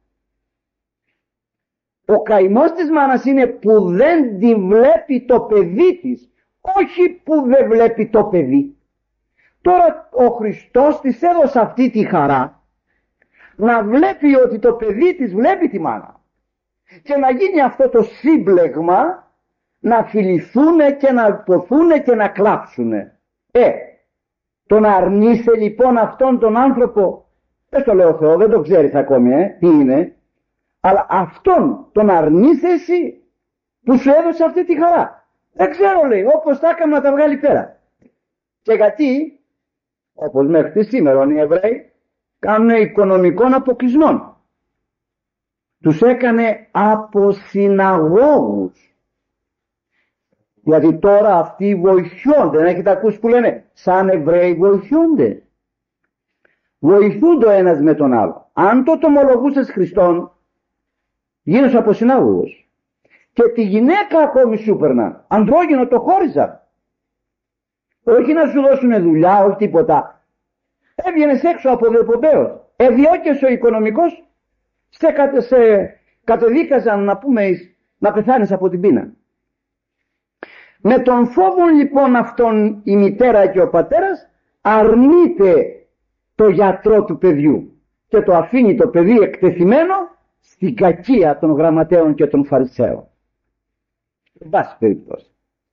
A: Ο καημός της μάνας είναι που δεν τη βλέπει το παιδί της, όχι που δεν βλέπει το παιδί. Τώρα ο Χριστός της έδωσε αυτή τη χαρά, να βλέπει ότι το παιδί της βλέπει τη μάνα και να γίνει αυτό το σύμπλεγμα, να φιληθούνε και να ποθούνε και να κλάψουνε. Ε, τον αρνείσαι λοιπόν αυτόν τον άνθρωπο, δεν το λέω Θεό, δεν το ξέρεις ακόμη ε, τι είναι, αλλά αυτόν τον αρνείσαι εσύ που σου έδωσε αυτή τη χαρά? Δεν ξέρω, λέει, όπως θα έκαμε να τα βγάλει πέρα. Και γιατί, όπως μέχρι σήμερα οι Εβραίοι κάνουν οικονομικών αποκλεισμών, τους έκανε από συναγώγους. Γιατί τώρα αυτοί βοηθιόνται, δεν έχετε ακούσει που λένε, σαν Εβραίοι βοηθιόνται. Βοηθούνται ο ένας με τον άλλο. Αν το ομολογούσες Χριστόν, γίνεσαι από συνάγωγος. Και τη γυναίκα ακόμη σου περνά, ανδρόγυνο το χώριζα. Όχι να σου δώσουν δουλειά, όχι τίποτα. Έβγαινες έξω από δεπομπαίος. Εδιώκεσαι ο οικονομικός, σε, κατε, σε κατεδίκαζαν να πούμε να πεθάνεις από την πείνα. Με τον φόβο λοιπόν αυτόν η μητέρα και ο πατέρας αρνείται το γιατρό του παιδιού και το αφήνει το παιδί εκτεθειμένο στην κακία των γραμματέων και των φαρισαίων. Εν πάση περιπτώσει.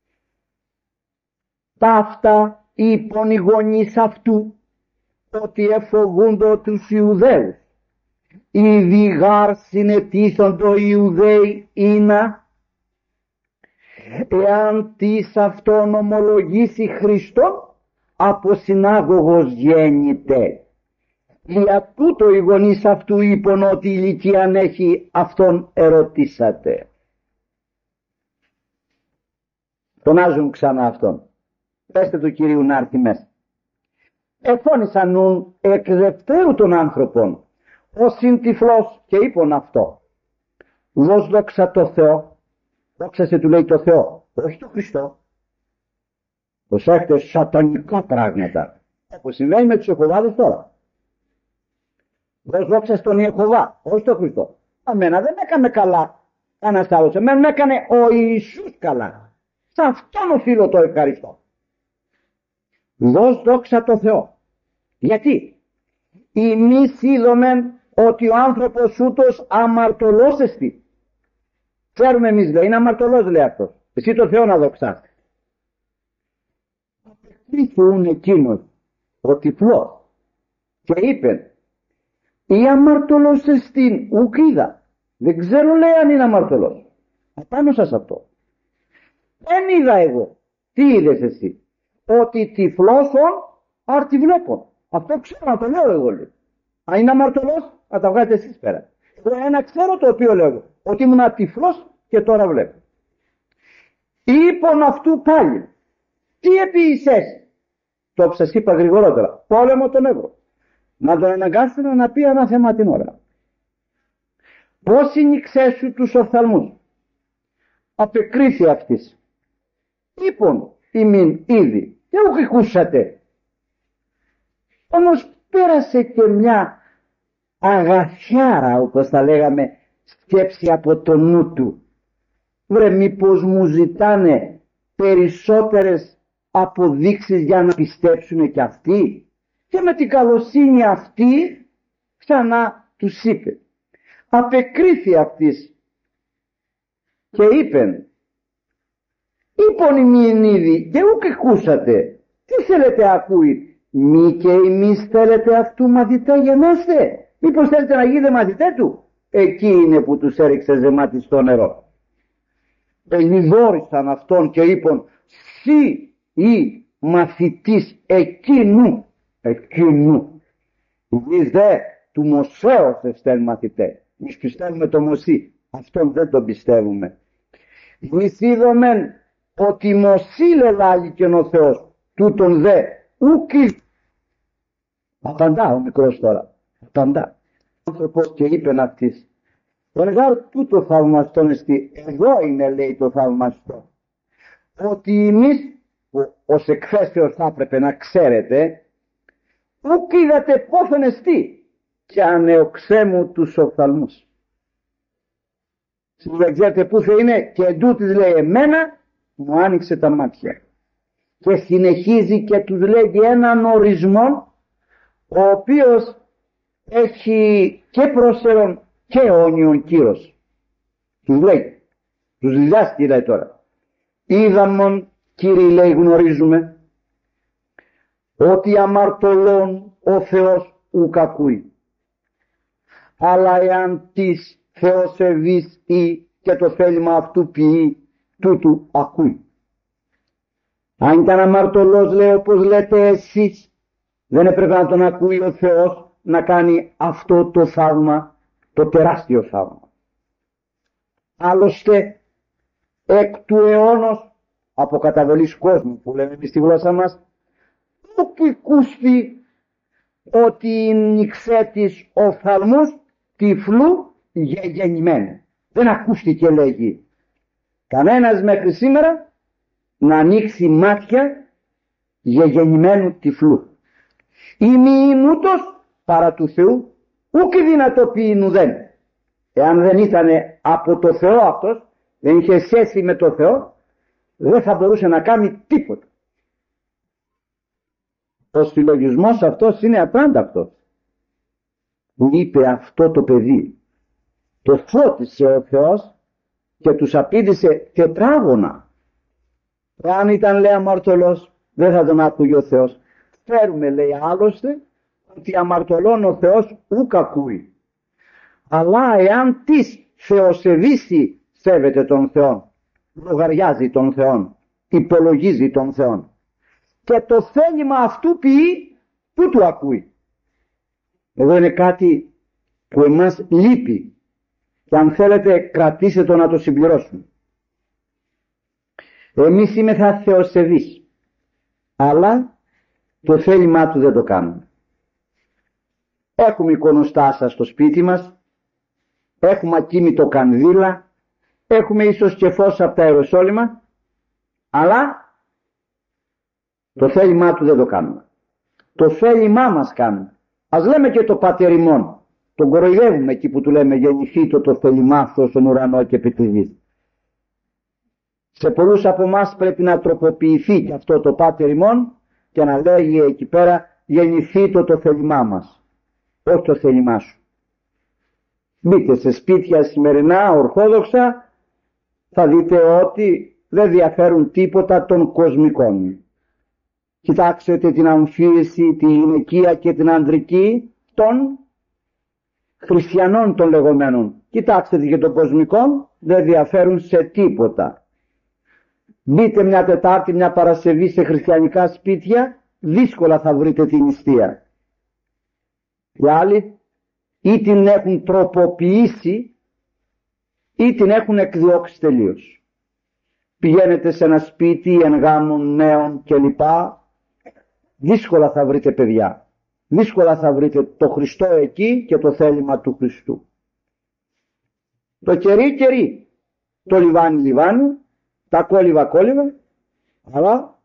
A: Ταύτα είπαν οι γονείς αυτού ότι εφοβούντο τους Ιουδαίους. Ήδη γάρ συνετίθοντο οι Ιουδαίοι είναι, εάν τις αυτόν ομολογήσει Χριστόν, από συνάγωγος γέννηται. Για τούτο οι γονείς αυτού είπαν ότι η ηλικία έχει, αυτόν ερωτήσατε. Φωνάζουν ξανά αυτόν. Πέστε του Κυρίου να έρθει μέσα. Εφώνησαν νουν εκ δευτέρου των άνθρωπων, ο συντυφλός, και είπαν αυτό. Δώσ' δόξα το Θεό. Δόξασε του λέει το Θεό, όχι το Χριστό. Προσέχετε, σατανικά πράγματα, όπως συμβαίνει με τους Ιεχωβάδες τώρα. Δώσ' δόξα στον Ιεχωβά, όχι τον Χριστό. Αμένα δεν έκανε καλά κανένας άλλος, εμένα έκανε ο Ιησούς καλά. Σε αυτόν οφείλω το ευχαριστώ. Δώσ' δόξα το Θεό. Γιατί? Εμείς είδομεν ότι ο άνθρωπος ούτως αμαρτωλός εστι. Ξέρουμε εμείς, λέει, είναι αμαρτωλός, λέει αυτός. Εσύ το Θεό να δοξάς. Απεκρίθουν εκείνος ο τυφλός και είπε, ή αμαρτωλός εστίν, ουκ είδα. Δεν ξέρω, λέει, αν είναι αμαρτωλός. Απάνω σας αυτό. Δεν είδα εγώ. Τι είδες εσύ? Ότι τυφλώσον άρτη βλέπω. Αυτό ξέρω, να το λέω εγώ, λέει. Αν είναι αμαρτωλός, να τα βγάλετε εσείς πέρα. Εγώ ένα ξέρω το οποίο λέω εγώ. Ότι ήμουν τυφλός και τώρα βλέπω. Είπον αυτού πάλι. Τι επίησες? Το σας είπα γρηγορότερα. Πόλεμο τον Εύρο. Να τον αναγκάσουν να πει ένα θέμα την ώρα. Πώς συνήξες σου τους οφθαλμούς? Απεκρίθη αυτής. Είπον ημίν ήδη. Και όχι ακούσατε. Όμως πέρασε και μια αγαθιάρα, όπως τα λέγαμε, σκέψη από το νου του. Βρε, μήπως μου ζητάνε περισσότερες αποδείξεις για να πιστέψουν και αυτοί? Και με την καλοσύνη αυτή ξανά τους είπε. Απεκρίθη αυτής και είπεν, είπον ημίν ήδη και ούκ εκούσατε. Τι θέλετε ακούει? Μη και εμείς θέλετε αυτού μαθητέ γενέστε? Μήπως θέλετε να γίνετε μαθητέ του? Εκεί είναι που τους έριξε ζεμάτι στο νερό. Ελιδόρισαν αυτόν και είπαν, σύ ή μαθητής εκείνου, εκείνου. Εμείς δε του Μωσέως εστέλ μαθητέ. Εμείς πιστεύουμε το Μωσή, αυτόν δεν τον πιστεύουμε. Εμείς είδαμε ότι Μωσή λελάγηκεν ο Θεός, τούτον δε ούκη. Απαντά ο μικρός τώρα, απαντά. Ο άνθρωπος και είπεν αυτής, τον γάρ τούτο θαυμαστόν εστί, εδώ είναι, λέει, το θαυμαστό. Ότι εμείς, ως εκθέσεως θα έπρεπε να ξέρετε, ούκ είδατε πόθον εστί και ανεοξέ μου τους οφθαλμούς. Δεν ξέρετε πού θα είναι και εντούτοις, λέει, εμένα μου άνοιξε τα μάτια. Και συνεχίζει και τους λέγει έναν ορισμό ο οποίος έχει και πρόσερον και αιώνιον κύρος. Τους λέει, τους διδάσκει, λέει τώρα. Είδαμον, Κύριε, λέει, γνωρίζουμε ότι αμαρτωλών ο Θεός ουκ ακούει. Αλλά εάν της Θεός ευείς ή και το θέλημα αυτού ποιεί, τούτου ακούει. Αν ήταν αμαρτωλός, λέει, όπως λέτε εσείς, δεν έπρεπε να τον ακούει ο Θεός να κάνει αυτό το θαύμα, το τεράστιο θαύμα. Άλλωστε, εκ του αιώνος, από καταβολής κόσμου που λέμε εμείς στη γλώσσα μας, όπου οικούστη ότι νιξέ της οφθαλμούς τυφλού γεννημένου. Δεν ακούστηκε, λέγει, κανένας μέχρι σήμερα να ανοίξει μάτια γεννημένου τυφλού. Ημιηνούτος παρά του Θεού, ούκ δυνατοποιήν ουδέν. Εάν δεν ήταν από το Θεό αυτός, δεν είχε σχέση με το Θεό, δεν θα μπορούσε να κάνει τίποτα. Ο συλλογισμός αυτός είναι απράντακτος. Που είπε αυτό το παιδί, το φώτισε ο Θεός και τους απείδησε τετράγωνα. Εάν ήταν, λέει, αμαρτωλός, δεν θα τον άκουγε ο Θεός. Φέρουμε, λέει, άλλωστε ότι αμαρτωλών ο Θεός ούκ ακούει. Αλλά εάν της θεοσεβήσει σέβεται τον Θεό, λογαριάζει τον Θεό, υπολογίζει τον Θεό και το θέλημα αυτού ποιεί, τούτου ακούει. Εδώ είναι κάτι που εμάς λείπει και αν θέλετε κρατήστε το να το συμπληρώσουμε. Εμείς είμεθα θεοσεβείς, αλλά το θέλημά του δεν το κάνουμε. Έχουμε εικονοστάσα στο σπίτι μας, έχουμε ακίνητο κανδύλα, έχουμε ίσως και φως από τα Ιεροσόλυμα, αλλά το θέλημά του δεν το κάνουμε. Το θέλημά μας κάνουμε. Ας λέμε και το Πάτερ ημών, τον κοροϊδεύουμε εκεί που του λέμε γεννηθεί το το θέλημά σου στον ουρανό και επί της γης. Σε πολλούς από εμάς πρέπει να τροποποιηθεί και αυτό το Πάτερ ημών και να λέγει εκεί πέρα γεννηθεί το το θέλημά μας, όχι το θέλημά σου. Μπείτε σε σπίτια σημερινά ορθόδοξα θα δείτε ότι δεν διαφέρουν τίποτα των κοσμικών. Κοιτάξτε την αμφίεση, τη γυναικεία και την ανδρική των χριστιανών των λεγόμενων. Κοιτάξτε και των κοσμικών, δεν διαφέρουν σε τίποτα. Μπείτε μια Τετάρτη, μια Παρασκευή σε χριστιανικά σπίτια, δύσκολα θα βρείτε την νηστεία. Οι άλλοι ή την έχουν τροποποιήσει ή την έχουν εκδιώξει τελείως. Πηγαίνετε σε ένα σπίτι εν γάμων νέων κλπ. Δύσκολα θα βρείτε παιδιά. Δύσκολα θα βρείτε το Χριστό εκεί και το θέλημα του Χριστού. Το κερί κερί, το λιβάνι λιβάνι, τα κόλληβα κόλληβα, αλλά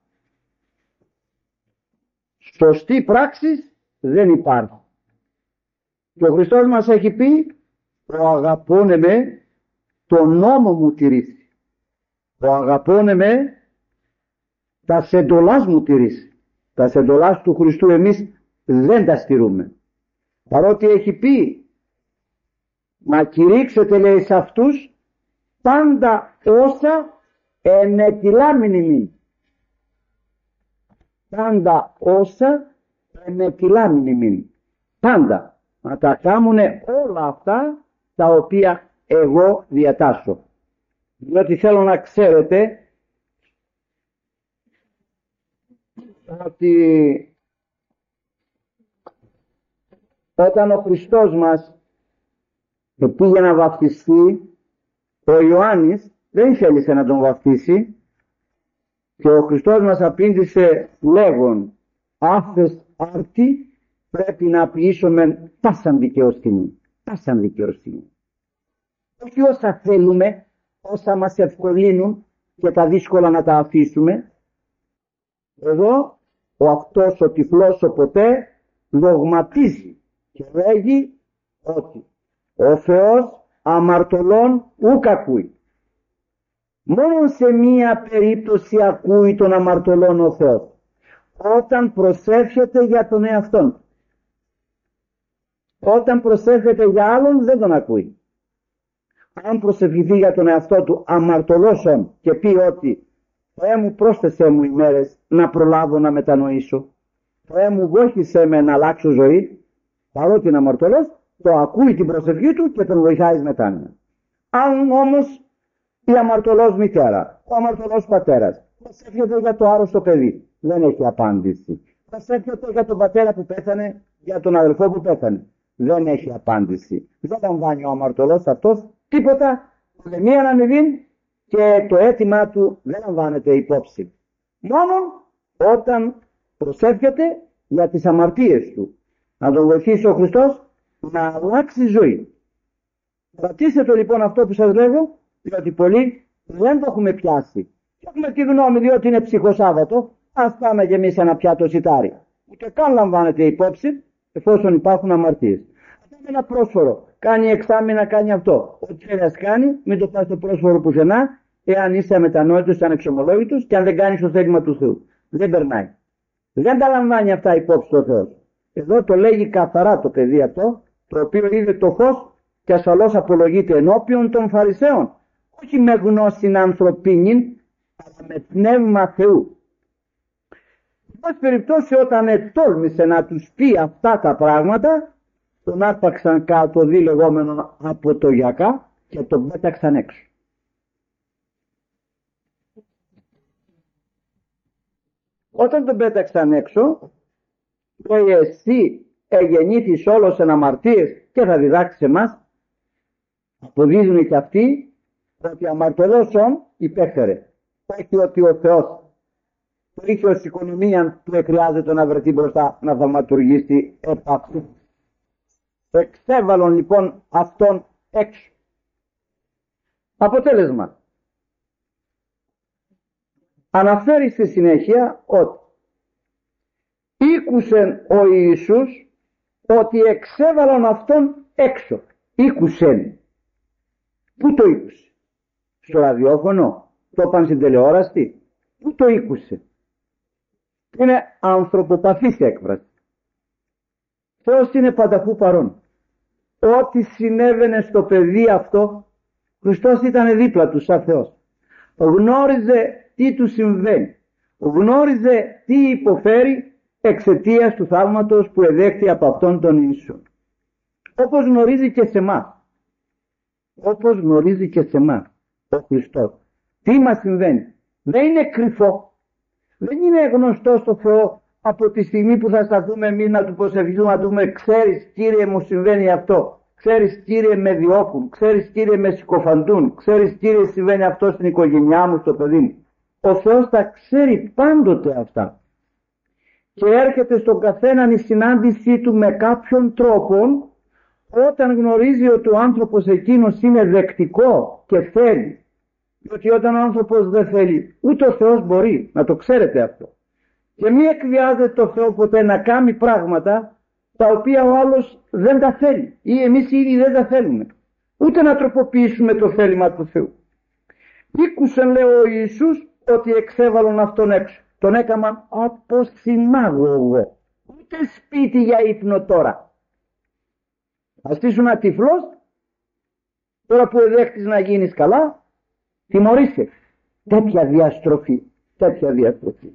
A: σωστή πράξη δεν υπάρχει. Και ο Χριστός μας έχει πει, ο αγαπώνε με, το νόμο μου τηρήσει. Ο αγαπώνε με, τα σεντολάς μου τηρήσει. Τα σεντολάς του Χριστού εμείς δεν τα στηρούμε. Παρότι έχει πει, μα κηρύξετε λέει σε αυτούς πάντα όσα ενεκυλάμιν ημίν. Πάντα όσα ενεκυλάμιν ημίν. Πάντα. Να τα κάνουνε όλα αυτά τα οποία εγώ διατάσσω. Διότι θέλω να ξέρετε ότι όταν ο Χριστός μας πήγε να βαφτιστεί, ο Ιωάννης δεν θέλησε να τον βαφτίσει και ο Χριστός μας απήντησε λέγον, άφες άρτη πρέπει να ποιήσουμε πάσαν δικαιοσύνη. Πάσαν δικαιοσύνη. Όχι όσα θέλουμε, όσα μας ευκολύνουν και τα δύσκολα να τα αφήσουμε. Εδώ ο αυτός ο τυφλός ο ποτέ δογματίζει και λέγει ότι ο Θεός αμαρτωλών ουκ ακούει. Μόνο σε μία περίπτωση ακούει τον αμαρτωλών ο Θεός. Όταν προσεύχεται για τον εαυτόν. Όταν προσεύχεται για άλλον δεν τον ακούει. Αν προσευχηθεί για τον εαυτό του αμαρτωλώσον και πει ότι Θεέ μου πρόσθεσέ μου ημέρες να προλάβω να μετανοήσω, Θεέ μου βοήθησέ με να αλλάξω ζωή, παρότι είναι αμαρτωλός, το ακούει την προσευχή του και τον βοηθάει μετάνοια. Αν όμως η αμαρτωλός μητέρα, ο αμαρτωλός πατέρας προσεύχεται για το άρρωστο παιδί, δεν έχει απάντηση. Προσεύχεται για τον πατέρα που πέθανε, για τον αδελφό που πέθανε, δεν έχει απάντηση. Δεν λαμβάνει ο αμαρτωλός αυτός τίποτα, μία να ανεβεί και το αίτημά του δεν λαμβάνεται υπόψη. Μόνο όταν προσεύχεται για τις αμαρτίες του. Να τον βοηθήσει ο Χριστός να αλλάξει ζωή. Κρατήστε το λοιπόν αυτό που σας λέγω, διότι πολλοί δεν το έχουμε πιάσει. Και έχουμε τη γνώμη, διότι είναι ψυχοσάββατο, ας πάμε και εμείς ένα πιάτο σιτάρι. Ούτε καν λαμβάνεται υπόψη, εφόσον υπάρχουν αμαρτίες. Αυτό είναι ένα πρόσφορο. Κάνει εξάμηνα, κάνει αυτό. Ό,τι θέλει να κάνει, μην το πας στο πρόσφορο πουθενά, εάν είσαι αμετανόητος, ανεξομολόγητος και αν δεν κάνεις το θέλημα του Θεού. Δεν περνάει. Δεν τα λαμβάνει αυτά υπόψη ο Θεός. Εδώ το λέγει καθαρά το παιδί αυτό, το οποίο είδε το φως και ασφαλώς απολογείται ενώπιον των Φαρισαίων. Όχι με γνώση ανθρωπίνη, αλλά με πνεύμα Θεού. Εν πάση περιπτώσει, όταν ετόλμησε να τους πει αυτά τα πράγματα, τον άρπαξαν κάτω δι λεγόμενο από το γιακά και τον πέταξαν έξω. Όταν τον πέταξαν έξω, λέει εσύ εγεννήθης όλος εν αμαρτίες και θα διδάξεις εμάς. Αποδίδουν και αυτοί ότι αμαρτωλώσον υπέφερε. Όχι ότι ο Θεός το είχε ως οικονομία που χρειάζεται να βρεθεί μπροστά να θαυματουργήσει επ' αυτού. Εξέβαλον λοιπόν αυτόν έξω. Αποτέλεσμα. Αναφέρει στη συνέχεια ότι ήκουσεν ο Ιησούς ότι εξέβαλαν αυτόν έξω. Ήκουσεν. Πού το ήκουσε? Στο ραδιόφωνο? Το είπαν στην τηλεόραση? Πού το ήκουσε? Είναι ανθρωποπαθής έκφραση. Θεός είναι πανταχού παρόν. Ό,τι συνέβαινε στο παιδί αυτό, Χριστός ήταν δίπλα του σαν Θεός. γνώριζε τι του συμβαίνει, γνώριζε τι υποφέρει εξαιτίας του θαύματος που εδέχθη από αυτόν τον Ιησού. Όπως γνωρίζει και σε εμάς. Όπως γνωρίζει και σε εμάς ο Χριστός. Τι μας συμβαίνει. Δεν είναι κρυφό. Δεν είναι γνωστό στο Θεό από τη στιγμή που θα σταθούμε εμείς να του προσευχηθούμε, να του πούμε ξέρεις Κύριε μου συμβαίνει αυτό. Ξέρεις Κύριε με διώκουν. Ξέρεις Κύριε με συκοφαντούν. Ξέρεις Κύριε συμβαίνει αυτό στην οικογένειά μου, στο παιδί μου. Ο Θεός τα ξέρει πάντοτε αυτά. Και έρχεται στον καθέναν η συνάντησή του με κάποιον τρόπο όταν γνωρίζει ότι ο άνθρωπος εκείνος είναι δεκτικό και θέλει. Διότι όταν ο άνθρωπος δεν θέλει, ούτε ο Θεός μπορεί, να το ξέρετε αυτό. Και μη εκβιάζεται το Θεό ποτέ να κάνει πράγματα τα οποία ο άλλος δεν τα θέλει ή εμείς ήδη δεν τα θέλουμε. Ούτε να τροποποιήσουμε το θέλημα του Θεού. Ήκουσε, λέει ο Ιησούς, ότι εξέβαλον αυτόν έξω. Τον έκαναν από συνάγωγο. Ούτε σπίτι για ύπνο τώρα. Ας ήσουν ένα τυφλός, τώρα που εδέχτης να γίνεις καλά, τιμωρείσαι. Τέτοια διαστροφή, τέτοια διαστροφή.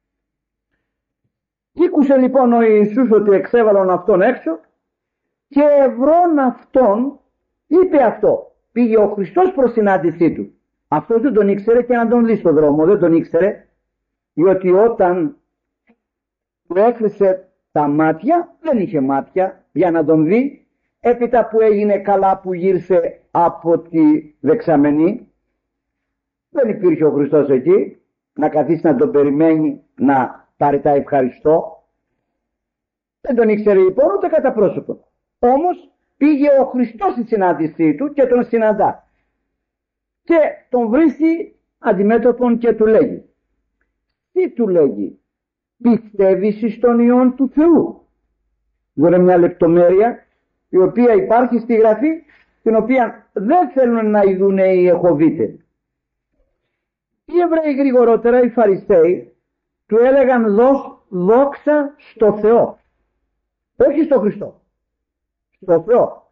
A: Ήκουσε λοιπόν ο Ιησούς ότι εξέβαλαν αυτόν έξω και ευρών αυτόν είπε αυτό. Πήγε ο Χριστός προς συνάντησή του. Αυτός δεν τον ήξερε και να τον δει στον δρόμο, δεν τον ήξερε, διότι όταν του έκλεισε τα μάτια, δεν είχε μάτια για να τον δει. Έπειτα που έγινε καλά που γύρισε από τη δεξαμενή, δεν υπήρχε ο Χριστός εκεί να καθίσει να τον περιμένει να πάρει τα ευχαριστώ. Δεν τον ήξερε λοιπόν ούτε κατά πρόσωπο. Όμως πήγε ο Χριστός στη συνάντησή του και τον συναντά. Και τον βρίσκει αντιμέτωπον και του λέγει. Τι του λέγει. Πιστεύεις στον Υιόν του Θεού. Δεν είναι μια λεπτομέρεια η οποία υπάρχει στη Γραφή, την οποία δεν θέλουν να ειδούν οι Εχωβίτες. Οι Εβραίοι γρηγορότερα, οι Φαρισαίοι, του έλεγαν δώσ, δόξα στο Θεό. Όχι στο Χριστό. Στο Θεό.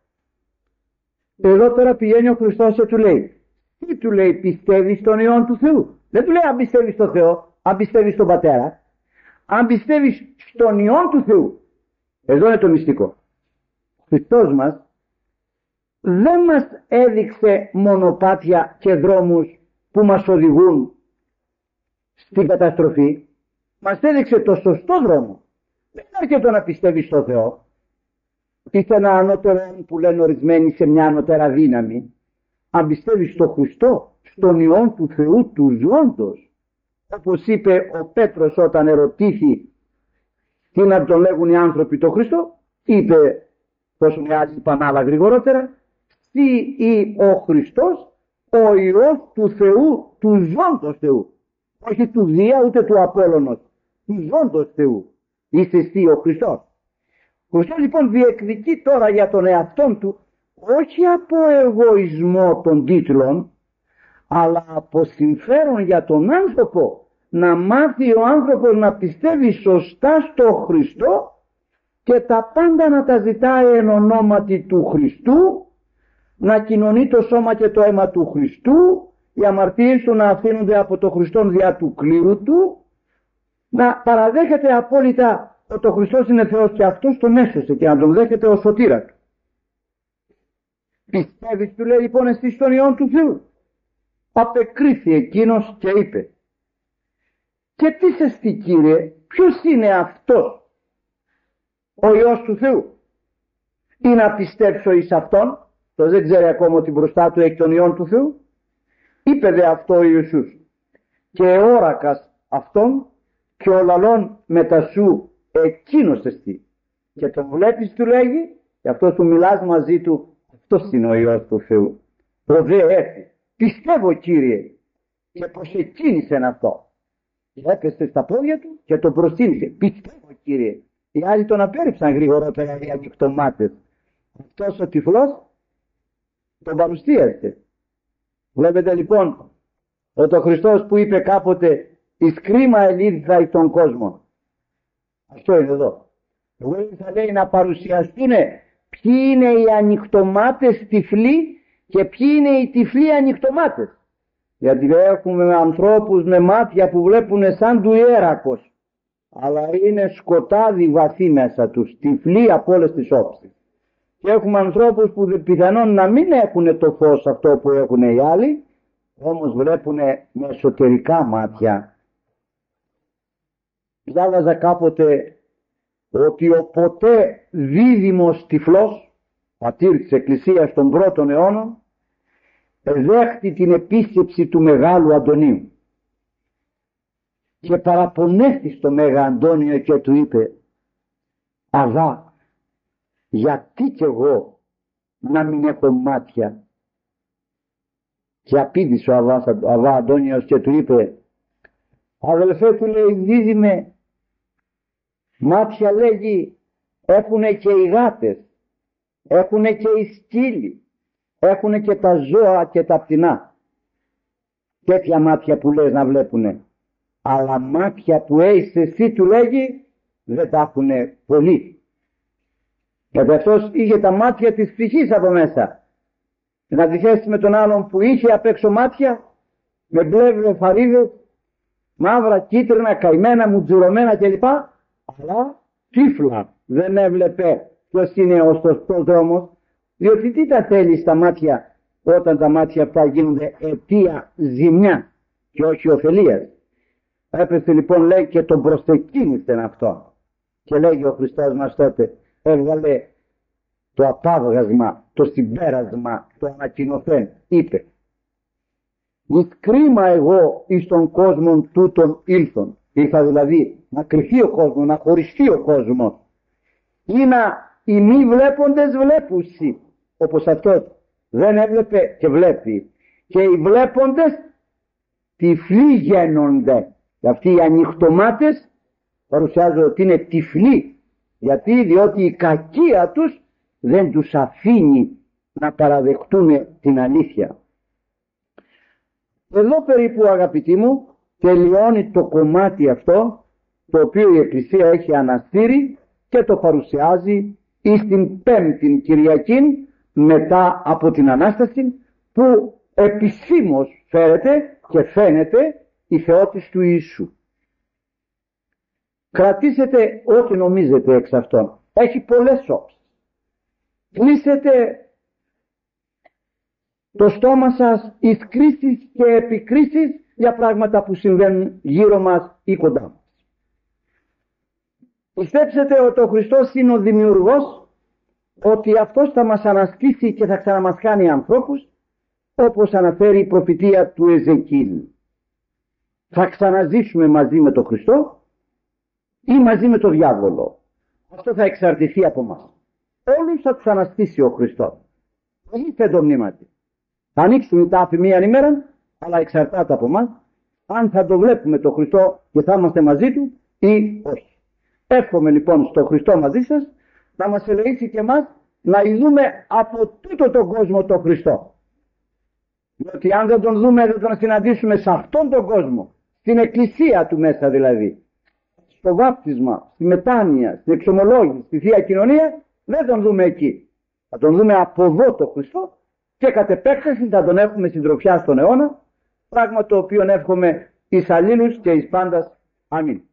A: Εδώ τώρα πηγαίνει ο Χριστός και του λέει. Τι του λέει, πιστεύεις στον Υιόν του Θεού. Δεν του λέει αν πιστεύεις στον Θεό, αν πιστεύεις στον Πατέρα. Αν πιστεύεις στον Υιόν του Θεού. Εδώ είναι το μυστικό. Ο Χριστός μας δεν μας έδειξε μονοπάτια και δρόμους που μας οδηγούν στην καταστροφή. Μας έδειξε το σωστό δρόμο. Δεν είναι αρκετό να πιστεύεις στον Θεό. Είστε ένα ανώτερο που λένε ορισμένοι σε μια ανώτερα δύναμη. Αν πιστεύεις στον Χριστό, στον Υιόν του Θεού του ζώντος, όπως είπε ο Πέτρος όταν ερωτήθη τι να τον λέγουν οι άνθρωποι το Χριστό, είπε, πως οι άλλοι είπαν άλλα γρηγορότερα, τι ή ο Χριστός, ο Υιός του Θεού, του ζώντος Θεού. Όχι του Δία ούτε του Απόλλωνος, του ζώντος Θεού. Είσαι εσύ ο Χριστός. Ο Χριστός λοιπόν διεκδικεί τώρα για τον εαυτόν του, όχι από εγωισμό των τίτλων, αλλά από συμφέρον για τον άνθρωπο, να μάθει ο άνθρωπος να πιστεύει σωστά στο Χριστό και τα πάντα να τα ζητάει εν ονόματι του Χριστού, να κοινωνεί το σώμα και το αίμα του Χριστού, οι αμαρτίες του να αφήνονται από το Χριστόν διά του κλήρου του, να παραδέχεται απόλυτα ότι ο Χριστός είναι Θεός και αυτός τον έσωσε και να τον δέχεται ως σωτήρα του. Πιστεύεις, του λέει λοιπόν, εσύ στον Υιόν του Θεού. Απεκρίθη εκείνος και είπε, και τι σε στεί Κύριε, ποιος είναι αυτός ο Υιός του Θεού. Ή να πιστέψω εις αυτόν, το δεν ξέρει ακόμα ότι μπροστά του έχει τον Υιόν του Θεού. Είπε δε αυτό ο Ιησούς, και όρακας αυτόν και ο λαλών μετά σου εκείνος εστί. Και τον βλέπεις, του λέγει, και αυτό του μιλάς μαζί του, αυτός είναι ο Υιός του Θεού. Το δε έφη, πιστεύω Κύριε, και προσεκίνησε αυτό. Και έπεσε στα πόδια του και τον προσκύνησε. Πιστεύω Κύριε. Οι άλλοι τον απέρριψαν γρηγορότερα οι ανοιχτωμάτες. Αυτός ο τυφλός τον παρουσίασε. Βλέπετε λοιπόν ότι ο Χριστός που είπε κάποτε εις κρίμα ελήφθα εις τον κόσμο. Αυτό είναι εδώ. Εγώ θα λέει να παρουσιαστούν ποιοι είναι οι ανοιχτωμάτες τυφλοί και ποιοι είναι οι τυφλοί ανοιχτωμάτες. Γιατί έχουμε ανθρώπους με μάτια που βλέπουν σαν του ιέρακος, αλλά είναι σκοτάδι βαθύ μέσα τους, τυφλοί από όλες τις όψεις. Και έχουμε ανθρώπους που πιθανόν να μην έχουν το φως αυτό που έχουν οι άλλοι, όμως βλέπουν με εσωτερικά μάτια. Διάβαζα κάποτε ότι ο ποτέ δίδυμος τυφλός, πατήρ της Εκκλησίας των πρώτων αιώνων, δέχτη την επίσκεψη του Μεγάλου Αντωνίου και παραπονέθη στο Μέγα Αντώνιο και του είπε, Αβά, γιατί κι εγώ να μην έχω μάτια? Και απήντησε ο Αβά, ο Αβά Αντώνιος και του είπε, αδελφέ, του λέει, δίδυμε, μάτια λέγει έχουνε και οι γάτες, έχουνε και οι σκύλοι, έχουνε και τα ζώα και τα πτηνά. Τέτοια μάτια που λες να βλέπουνε, αλλά μάτια που έχεις εσύ, του λέγει, δεν τα έχουνε πολλοί. Γιατί αυτός είχε τα μάτια της ψυχής από μέσα. Να αντιθέσει με τον άλλον που είχε απ' έξω μάτια με μπλε βλεφαρίδες, μαύρα, κίτρινα, καημένα, μουτζουρωμένα κλπ. Αλλά τύφλα, δεν έβλεπε ποιος είναι ο σωστός δρόμος, διότι τι τα θέλει στα μάτια όταν τα μάτια αυτά γίνονται αιτία ζημιά και όχι ωφελίας. Έπεσε λοιπόν, λέει, και τον προσκύνησεν αυτό. Και λέγει ο Χριστός μας τότε, έβγαλε το απάβγασμα, το συμπέρασμα, το ανακοινωθέν. Είπε, εις κρίμα εγώ εις τον κόσμο τούτον ήλθον. Ήρθα δηλαδή να κρυφεί ο κόσμος, να χωριστεί ο κόσμος. Ή να οι μη βλέποντες βλέπουσι, όπως αυτός δεν έβλεπε και βλέπει. Και οι βλέποντες τυφλοί γένονται. Και αυτοί οι ανοιχτομάτες παρουσιάζουν ότι είναι τυφλοί. Γιατί, διότι η κακία τους δεν τους αφήνει να παραδεχτούν την αλήθεια. Εδώ περίπου, αγαπητοί μου, τελειώνει το κομμάτι αυτό, το οποίο η Εκκλησία έχει αναστήρει και το παρουσιάζει εις την Πέμπτη Κυριακή μετά από την Ανάσταση, που επισήμως φέρεται και φαίνεται η θεότης του Ιησού. Κρατήσετε ό,τι νομίζετε εξ αυτών. Έχει πολλές όψεις. Κλείσετε το στόμα σας εις κρίσεις και επικρίσεις για πράγματα που συμβαίνουν γύρω μας ή κοντά μας. Πιστέψετε ότι ο Χριστός είναι ο δημιουργός, ότι αυτός θα μας αναστήσει και θα ξαναμας κάνει ανθρώπους, όπως αναφέρει η προφητεία του Εζεκίλ. Θα ξαναζήσουμε μαζί με τον Χριστό ή μαζί με τον διάβολο. Αυτό θα εξαρτηθεί από μας. Όλους θα τους αναστήσει ο Χριστός. Δεν είναι το μνήματι. Θα ανοίξουν η τάφη μία ημέρα, αλλά εξαρτάται από μας αν θα το βλέπουμε τον Χριστό και θα είμαστε μαζί του ή όχι. Εύχομαι λοιπόν στον Χριστό μαζί σας να μας ελεήσει και εμάς να ειδούμε από τούτο τον κόσμο τον Χριστό. Διότι αν δεν τον δούμε, δεν τον συναντήσουμε σε αυτόν τον κόσμο, στην εκκλησία του μέσα δηλαδή, στο βάπτισμα, στη μετάνοια, στην εξομολόγηση, στη Θεία Κοινωνία, δεν τον δούμε εκεί. Θα τον δούμε από εδώ τον Χριστό και κατ' επέκταση θα τον έχουμε συντροφιά στον αιώνα, πράγμα το οποίο εύχομαι εις αλλήλους και εις πάντας. Αμήν.